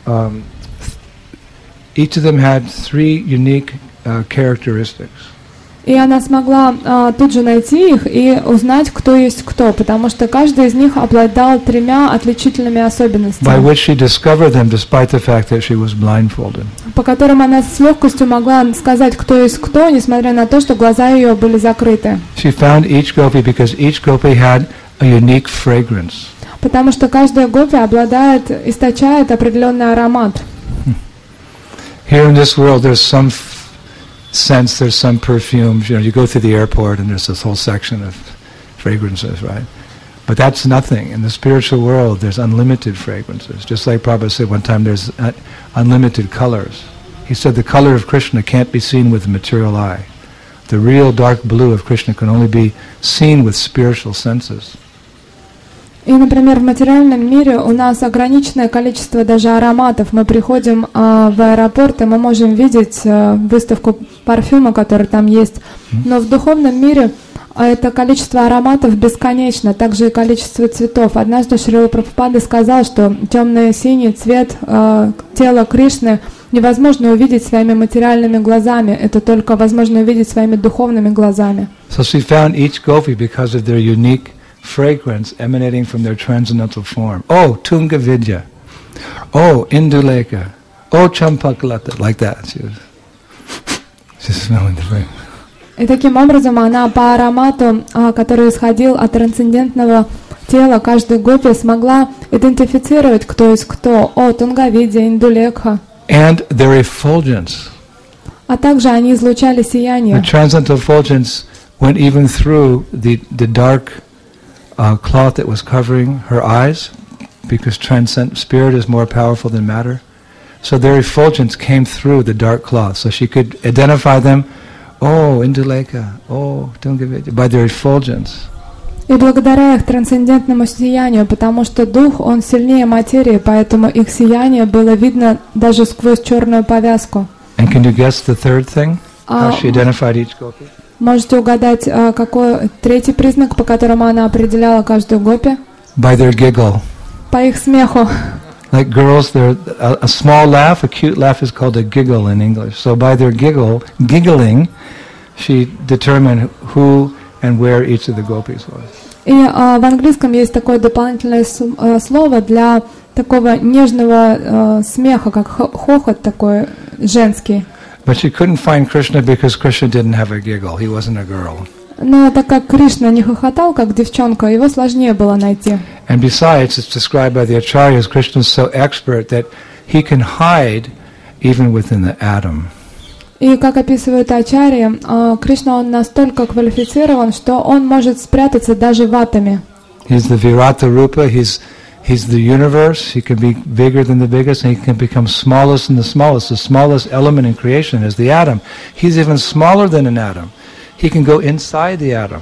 each of them had 3 unique characteristics. И она смогла тут же найти их и узнать, кто есть кто, потому что каждый из них обладал 3 отличительными особенностями. By which she discovered them, despite the fact that she was blindfolded. По которым она с легкостью могла сказать, кто есть кто, несмотря на то, что глаза ее были закрыты. She found each gopi because each gopi had a unique fragrance. Потому что каждая гопи источает определенный аромат. Here in this world, there's some sense, there's some perfumes. You go through the airport and there's this whole section of fragrances, right? But that's nothing. In the spiritual world, there's unlimited fragrances. Just like Prabhupada said one time, there's unlimited colors. He said the color of Krishna can't be seen with the material eye. The real dark blue of Krishna can only be seen with spiritual senses. И, например, в материальном мире у нас ограниченное количество даже ароматов. Мы приходим в аэропорт, и мы можем видеть выставку парфюма, который там есть. Но в духовном мире это количество ароматов бесконечно, также и количество цветов. Однажды Шрила Прабхупада сказал, что темно-синий цвет тела Кришны невозможно увидеть своими материальными глазами. Это только возможно увидеть своими духовными глазами. So she found each gopi because of their unique fragrance emanating from their transcendental form. Oh, Tunga Vidya. Oh, Induleka. Oh, Champaklata. Like that. She's smelling the fragrance. И таким образом она по аромату, который исходил от трансцендентного тело каждой гопи смогла идентифицировать, кто есть кто. О, Тунгавидья, Индулекха. And their effulgence. А также они излучали сияние. The transcendental effulgence went even through the dark cloth that was covering her eyes, because transcendent spirit is more powerful than matter. So their effulgence came through the dark cloth, so she could identify them. Oh, Indulekha, oh, Tungavidya, by their effulgence. И благодаря их трансцендентному сиянию, потому что дух, он сильнее материи, поэтому их сияние было видно даже сквозь черную повязку. And can you guess the third thing? How she identified each gopi? Можете угадать, какой третий признак, по которому она определяла каждую гопи? By their giggle. По их смеху. Like girls, a small laugh, a cute laugh is called a giggle in English. So by their giggling, she determined who and where each of the gopis was. И в английском есть такое дополнительное слово для такого нежного смеха, как хохот такой женский. But she couldn't find Krishna because Krishna didn't have a giggle. He wasn't a girl. Но так как Кришна не хохотал, как девчонка, его сложнее было найти. And besides, it's described by the acharyas, Krishna is so expert that he can hide even within the atom. И как описывают ачарьи, Кришна, он настолько квалифицирован, что он может спрятаться даже в атоме. He's the Virata Rupa, he's the universe, he can be bigger than the biggest, and he can become smallest than the smallest. The smallest element in creation is the atom. He's even smaller than an atom. He can go inside the atom.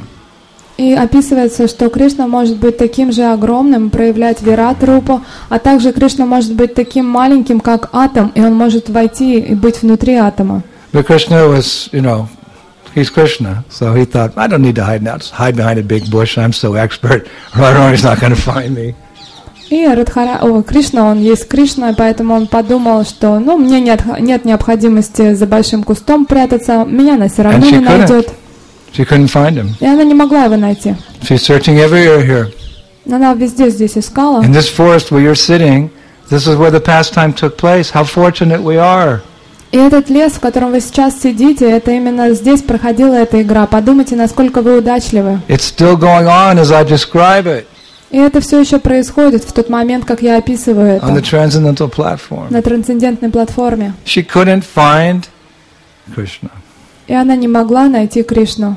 И описывается, что Кришна может быть таким же огромным, проявлять вират-рупу, а также Кришна может быть таким маленьким, как атом, и он может войти и быть внутри атома. But Krishna was, he's Krishna, so he thought, I don't need to hide now. Just hide behind a big bush. I'm so expert. Radharani's not going to find me. И Кришна, он есть Кришна, поэтому он подумал, что, мне нет необходимости за большим кустом прятаться, меня она все равно не найдет. She couldn't find him. И она не могла его найти. She's searching everywhere here. Она везде здесь искала. In this forest where you're sitting, this is where the pastime took place. How fortunate we are. И этот лес, в котором вы сейчас сидите, это именно здесь проходила эта игра. Подумайте, насколько вы удачливы. It's still going on as I describe it. И это все еще происходит в тот момент, как я описываю это. On the transcendental platform. На трансцендентной платформе. She couldn't find Krishna. И она не могла найти Кришну.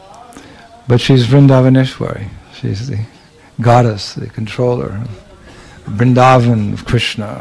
But she's Vrindavaneshwari. She's the goddess, the controller, Vrindavan of Krishna.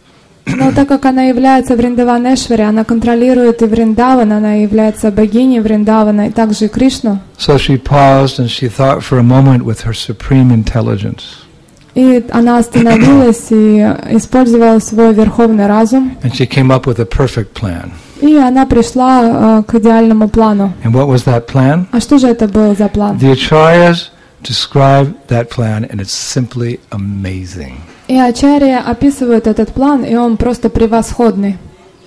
Но так как она является Вриндаванешвари, она контролирует и Вриндаван, она является богиней Вриндавана и также и Кришну. So she paused and she thought for a moment with her supreme intelligence. И она остановилась и использовала свой верховный разум. And she came up with a perfect plan. И она пришла к идеальному плану. And what was that plan? А что же это был за план? The acharyas describe that plan, and it's simply amazing. И ачарья описывают этот план, и он просто превосходный.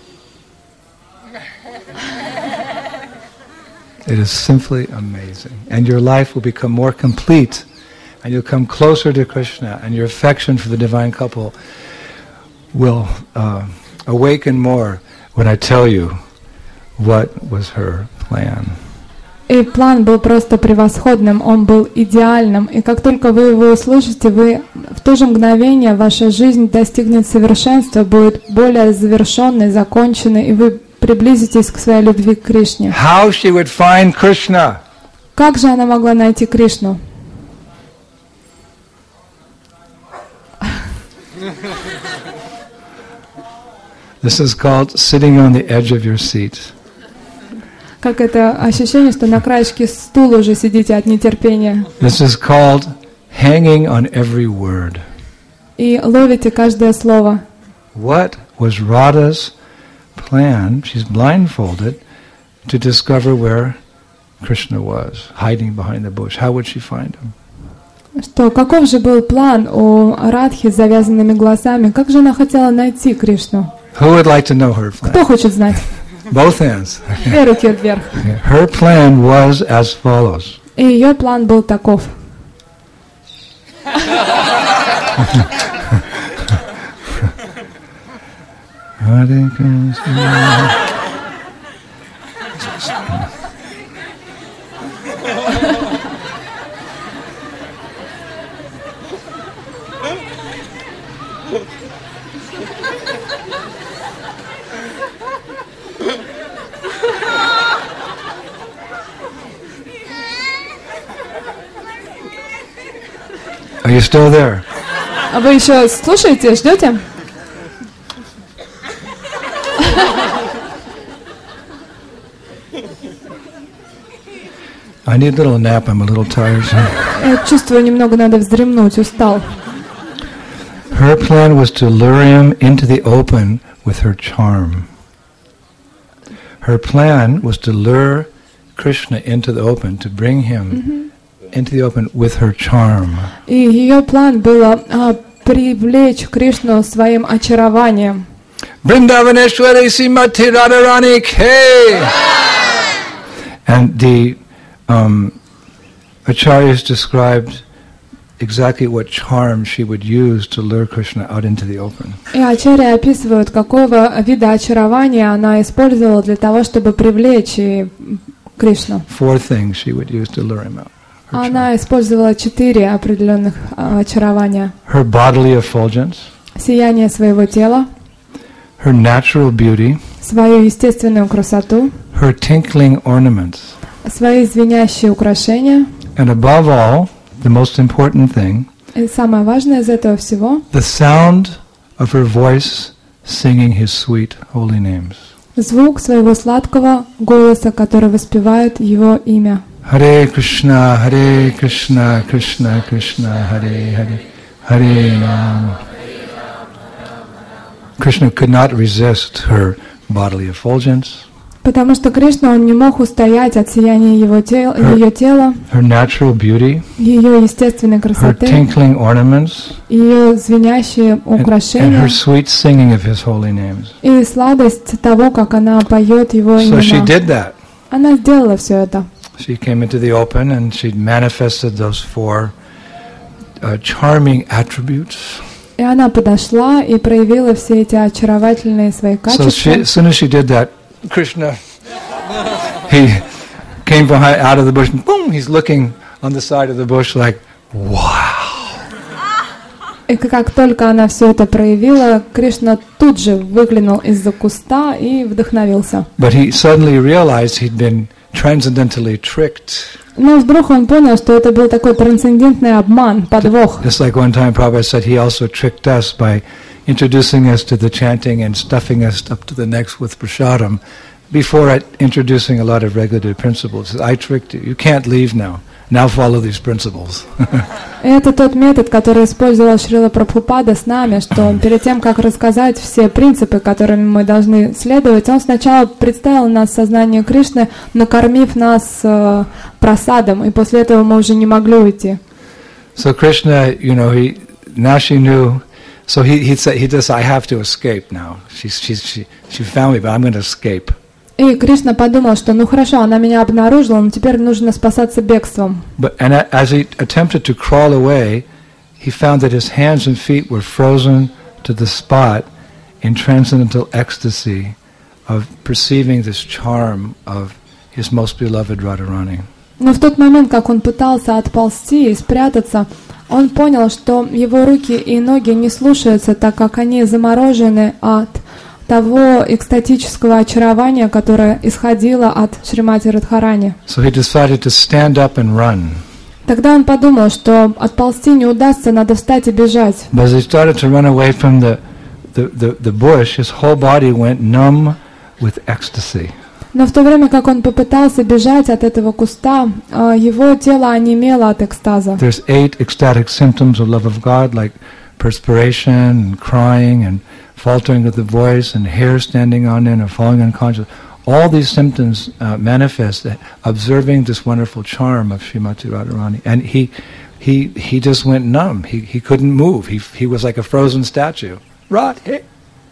It is simply amazing. And your life will become more complete, and you'll come closer to Krishna, and your affection for the divine couple will awaken more when I tell you what was her plan. И план был просто превосходным, он был идеальным. И как только вы его услышите, в то же мгновение ваша жизнь достигнет совершенства, будет более завершенной, законченной, и вы приблизитесь к своей любви к Кришне. How she would find Krishna? Как же она могла найти Кришну? This is called sitting on the edge of your seat. Как это ощущение, что на краешке стула уже сидите от нетерпения. This is called hanging on every word. И ловите каждое слово. What was Radha's plan? She's blindfolded to discover where Krishna was, hiding behind the bush. How would she find him? Что, каков же был план у Радхи с завязанными глазами? Как же она хотела найти Кришну? Who would like to know her plan? Кто хочет знать? Both hands. Две руки вверх. Her plan was as follows. И ее план был таков. Hare Krishna. Are you still there? А вы еще слушаете, ждете? I need a little nap. I'm a little tired. Я чувствую, немного надо вздремнуть, устал. Her plan was to lure him into the open with her charm. Her plan was to lure Krishna into the open, to bring him into the open with her charm. И ее план было привлечь Кришну своим очарованием. Vrindavaneshwari Srimati Radharani K. And the Acharyas described exactly what charm she would use to lure Krishna out into the open. И ачарьи описывают, какого вида очарования она использовала для того, чтобы привлечь Кришну. 4 things she would use to lure him out. Она использовала 4 определенных очарования. Her bodily effulgence, Сияние своего тела, her natural beauty, свою естественную красоту, her tinkling ornaments, свои звенящие украшения, and above all, the most important thing, и самое важное из этого всего, the sound of her voice singing his sweet holy names. звук своего сладкого голоса, который воспевает его имя. Hare Krishna, Krishna Krishna, Hare Hare, Hare Ram. Krishna could not resist her bodily effulgence, Потому что Кришна, он не мог устоять от сияния ее тела, her natural beauty, ее естественной her красоты, tinkling ornaments, ее звенящие and украшения her sweet singing of his holy names. и сладость того, как она поет его So she имена. did that. Она сделала все это. She came into the open and she manifested those 4 charming attributes. И она подошла и проявила все эти очаровательные свои So качества. as soon as she did that, Krishna, he came out of the bush and boom, he's looking on the side of the bush like, wow. И как только она все это проявила, Кришна тут же выглянул из-за куста и вдохновился. But he suddenly realized he'd been transcendentally tricked. Но вдруг он понял, что это был такой трансцендентный обман, подвох. Just like one time Prabhupada said, he also tricked us by introducing us to the chanting and stuffing us up to the necks with prasadam before introducing a lot of regulative principles. He said, I tricked you. You can't leave now. Now follow these principles. Это тот метод, который использовал Шрила Прабхупада с нами, что он перед тем, как рассказать все принципы, которыми мы должны следовать, он сначала представил нас в сознании Кришны, накормив нас прасадом, и после этого мы уже не могли уйти. So Krishna, now she knew. So he said, I have to escape now. She found me, but I'm going to escape. И Кришна подумал, что ну хорошо, она меня обнаружила, но теперь нужно спасаться бегством. And as he attempted to crawl away, he found that his hands and feet were frozen to the spot in transcendental ecstasy of perceiving this charm of his most beloved Radharani. Но в тот момент, как он пытался отползти и спрятаться, он понял, что его руки и ноги не слушаются, так как они заморожены от того экстатического очарования, которое исходило от Шримати Радхарани. So he decided to stand up and run. Тогда он подумал, что отползти не удастся, надо встать и бежать. But as he started to run away from the bush, his whole body went numb with ecstasy. Но в то время, как он попытался бежать от этого куста, его тело онемело от экстаза. There's 8 ecstatic symptoms of love of God, like perspiration and crying and faltering of the voice and hair standing on end or falling unconscious. All these symptoms manifest observing this wonderful charm of Srimati Radharani. And he just went numb. He couldn't move. He was like a frozen statue. Radhe.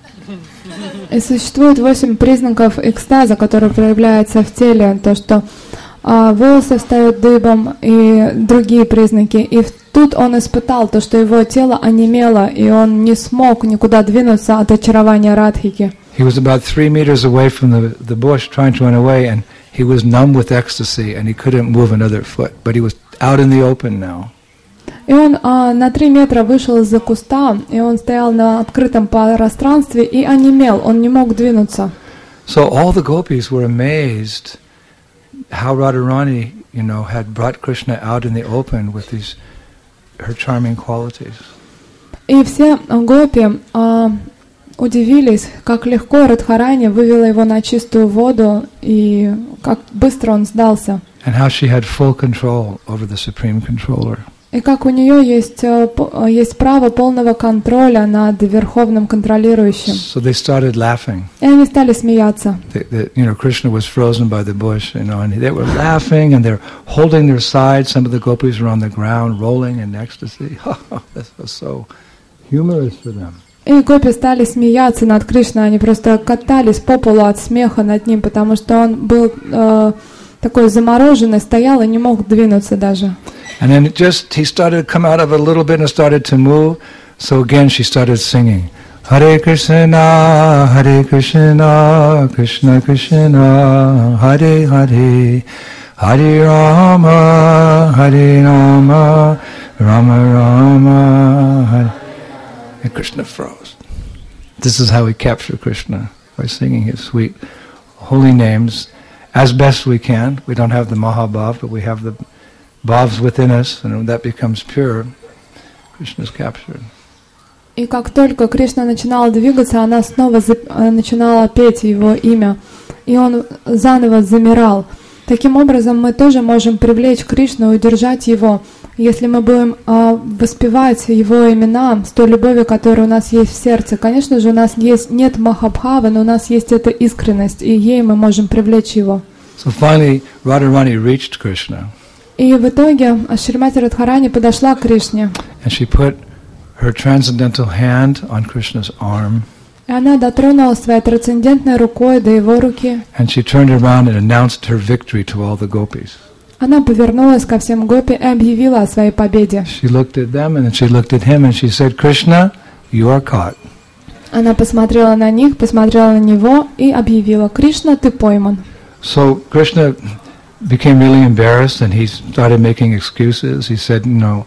И существует 8 признаков экстаза, которые проявляются в теле. То, что волосы встают дыбом и другие признаки. И тут он испытал то, что его тело онемело, и он не смог никуда двинуться от очарования Радхики. He was about 3 meters away from the bush trying to run away, and he was numb with ecstasy, and he couldn't move another foot. But he was out in the open now. И он на 3 метра вышел из-за куста, и он стоял на открытом пространстве и онемел, он не мог двинуться. So all the gopis were amazed how Radharani, had brought Krishna out in the open with these her charming qualities. И все гопи удивились, как легко Радхарани вывела его на чистую воду и как быстро он сдался. And how she had full control over the Supreme Controller. И как у нее есть право полного контроля над Верховным Контролирующим. So they started laughing. И они стали смеяться. Krishna was frozen by the bush, and they were laughing, and they're holding their sides. Some of the gopis were on the ground, rolling in ecstasy. This was so humorous for them. И гопи стали смеяться над Кришной, они просто катались по полу от смеха над ним, потому что он был такой замороженный, стоял и не мог двинуться даже. And then he started to come out of it a little bit and started to move. So again she started singing, Hare Krishna, Krishna Krishna, Hare Hare, Hare Rama, Rama Rama, Hare. And Krishna froze. This is how we capture Krishna, by singing his sweet holy names as best we can. We don't have the Mahabhav, but we have the Bhavs within us, and when that becomes pure, Krishna is captured. И как только Кришна начинала двигаться, она снова начинала петь его имя, и он заново замирал. Таким образом, мы тоже можем привлечь Кришну и удержать его, если мы будем воспевать его имена с той любовью, которая у нас есть в сердце. Конечно же, у нас нет Махабхавы, но у нас есть эта искренность, и ей мы можем привлечь его. So finally, Radharani reached Krishna. И в итоге Шримати Радхарани подошла к Кришне. And she put her transcendental hand on Krishna's arm. И она дотронулась своей трансцендентной рукой до его руки. And she turned around and announced her victory to all the gopis. Она повернулась ко всем гопи и объявила о своей победе. She looked at them and then she looked at him and she said, Krishna, you are caught. Она посмотрела на них, посмотрела на него и объявила, Кришна, ты пойман. So Krishna became really embarrassed and he started making excuses. He said,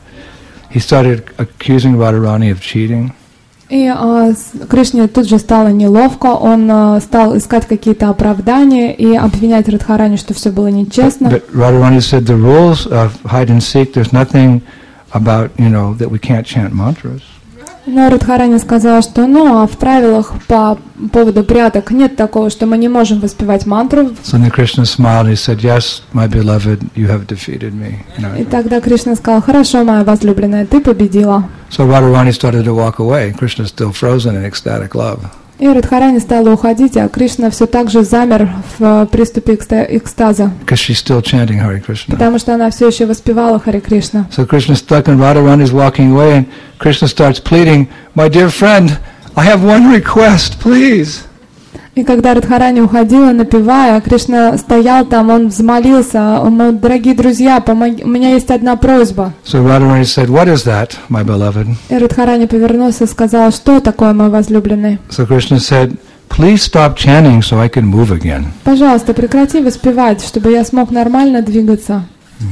he started accusing Radharani of cheating. И Кришне тут же стало неловко, он стал искать какие-то оправдания и обвинять Радхарани, что все было нечестно. But Radharani said the rules of hide and seek, there's nothing about, that we can't chant mantras. Но Радхарани сказала, что а в правилах по поводу пряток нет такого, что мы не можем воспевать мантру. So then Krishna smiled and he said, yes, my beloved, you have defeated me. И тогда Кришна сказал, хорошо, моя возлюбленная, ты победила. So Radharani started to walk away. Krishna is still frozen in ecstatic love. И Радхарани стала уходить, а Кришна все так же замер в приступе экстаза. Because she's still chanting Hare Krishna. Потому что она все еще воспевала Харе Кришна. So Krishna stuck and Radharani is walking away and Krishna starts pleading, my dear friend, I have one request, please. И когда Радхарани уходила, напевая, Кришна стоял там, он взмолился, дорогие друзья, у меня есть одна просьба. So Radharani said, what is that, my beloved? И Радхарани повернулся и сказал, что такое, мой возлюбленный? So Krishna said, please stop chanting so I can move again. Пожалуйста, прекрати воспевать, чтобы я смог нормально двигаться.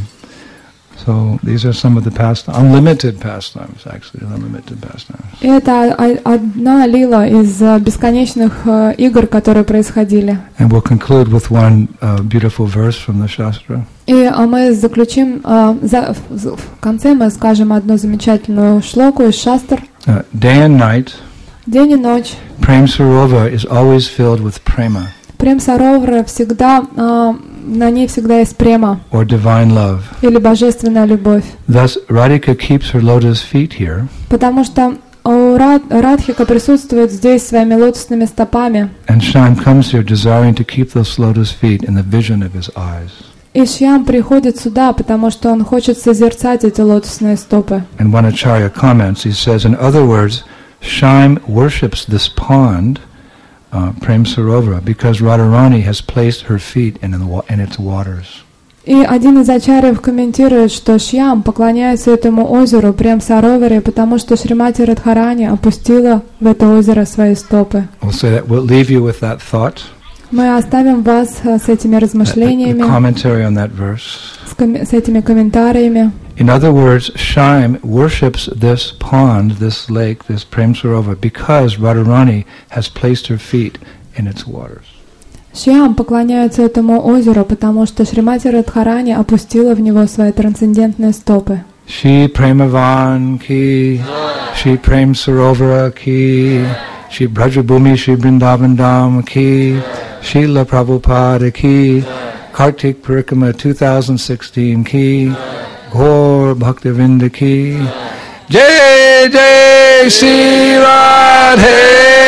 So these are some of the unlimited pastimes, actually, unlimited pastimes. И это одна лила из бесконечных игр, которые происходили. And we'll conclude with one beautiful verse from the Shastra. И мы заключим, в конце мы скажем одну замечательную шлоку из Шастр. Day and night, день и ночь. Prem Sarovar is always filled with prema. Прем Саровара всегда, на ней всегда есть према. Or divine love. Или божественная любовь. Thus, Radhika keeps her lotus feet here. Потому что Радхика присутствует здесь своими лотосными стопами. And Shyam comes here desiring to keep those lotus feet in the vision of his eyes. И Шьям приходит сюда, потому что он хочет созерцать эти лотосные стопы. And one Acharya comments, he says, in other words, Shyam worships this pond, Prem Sarovara, because Radharani has placed her feet in its waters. И один из ачарьев комментирует, что Шьям поклоняется этому озеру Прем Сароваре, потому что Шримати Радхарани опустила в это озеро свои стопы. We'll leave you with that thought. Мы оставим вас с этими размышлениями, commentary on that verse. с этими комментариями. In other words, Shyam worships this pond, this lake, this Prem Sarovar, because Radharani has placed her feet in its waters. Шьям поклоняется этому озеру, потому что Шримати Радхарани опустила в него свои трансцендентные стопы. Shri Premavan ki, Shri Prem Sarovara ki, Shri Brajabhumi Shri Vrindavan Dham ki, Srila Prabhupada ki, Kartik Parikrama 2016 ki, Gaur Bhaktivinoda ki, Jai Jai Shri Radhe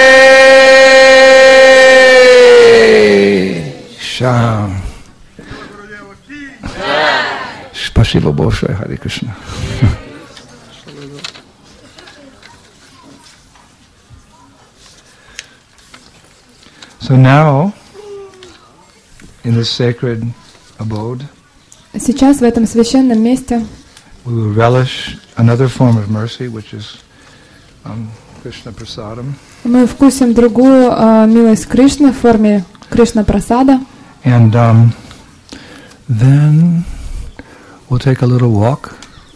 Shyam. Spasibo Bolshoi, Hare Krishna. So now, in this sacred abode, Сейчас в этом священном месте we will relish another form of mercy, which is Krishna Prasadam. мы вкусим другую милость Кришны в форме Кришна Прасада. And then we'll take a little walk.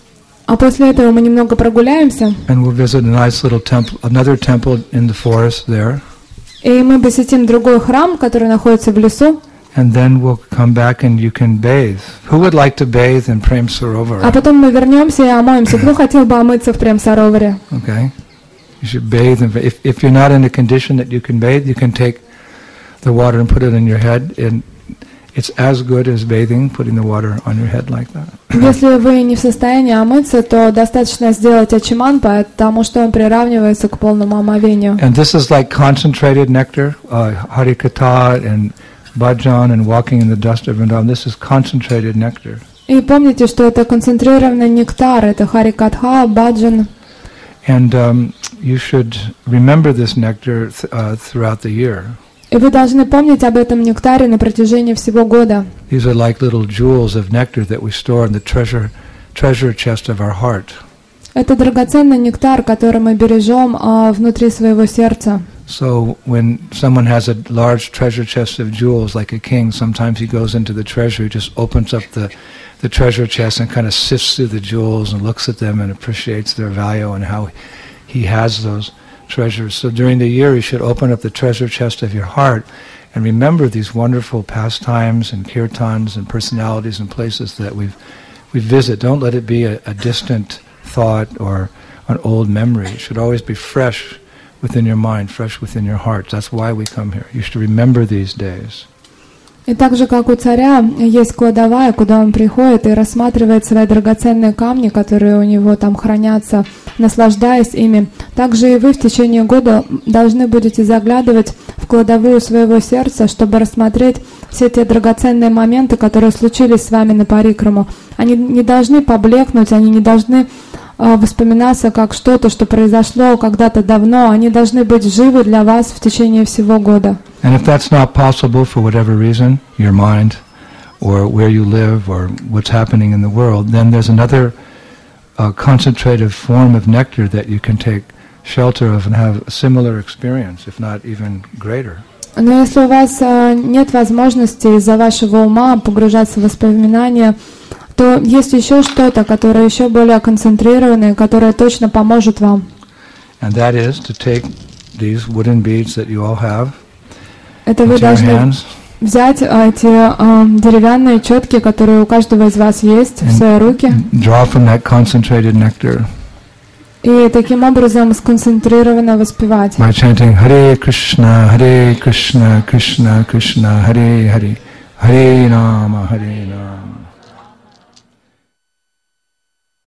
А после этого мы немного прогуляемся. And we'll visit a nice little temple, another temple in the forest there. И мы посетим другой храм, который находится в лесу. And then we'll come back and you can bathe. Who would like to bathe in Prem А Sarovara? потом мы вернемся и омоемся. Кто хотел бы омыться в Прем-Сароваре? Okay. You should bathe. If you're not in a condition that you can bathe, you can take the water and put it in your head. And it's as good as bathing, putting the water on your head like that. Если вы не в состоянии омыться, то достаточно сделать ачиман, потому что он приравнивается к полному омовению. And this is like concentrated nectar, harikatha and bhajan and walking in the dust of Vrindavan. This is concentrated nectar. И помните, что это концентрированный нектар, это харикатха, баджан. And you should remember this nectar throughout the year. И вы должны помнить об этом нектаре на протяжении всего года. These are like little jewels of nectar that we store in the treasure chest of our heart. Это драгоценный нектар, который мы бережем внутри своего сердца. So when someone has a large treasure chest of jewels, like a king, sometimes he goes into the treasury, just opens up the treasure chest and kind of sifts through the jewels and looks at them and appreciates their value and how he has those treasures. So during the year, you should open up the treasure chest of your heart and remember these wonderful pastimes and kirtans and personalities and places that we visit. Don't let it be a distant thought or an old memory. It should always be fresh within your mind, fresh within your heart. That's why we come here. You should remember these days. И так же, как у царя есть кладовая, куда он приходит и рассматривает свои драгоценные камни, которые у него там хранятся, наслаждаясь ими, также и вы в течение года должны будете заглядывать в кладовую своего сердца, чтобы рассмотреть все те драгоценные моменты, которые случились с вами на парикраму. Они не должны поблекнуть, они не должны воспоминаться как что-то, что произошло когда-то давно, они должны быть живы для вас в течение всего года. And if that's not possible for whatever reason, your mind, or where you live, or what's happening in the world, then there's another concentrated form of nectar that you can take shelter of and have a similar experience, if not even greater. Но если у вас нет возможности из-за вашего ума погружаться в воспоминания, то есть еще что-то, которое еще более концентрированное, которое точно поможет вам. And that is to take these wooden beads that you all have. Это вы должны взять эти деревянные четки, которые у каждого из вас есть, в свои руки. Draw from that concentrated nectar. И таким образом сконцентрированно воспевать. By chanting Hare Krishna, Krishna Krishna, Hare Hare, Hare Rama, Hare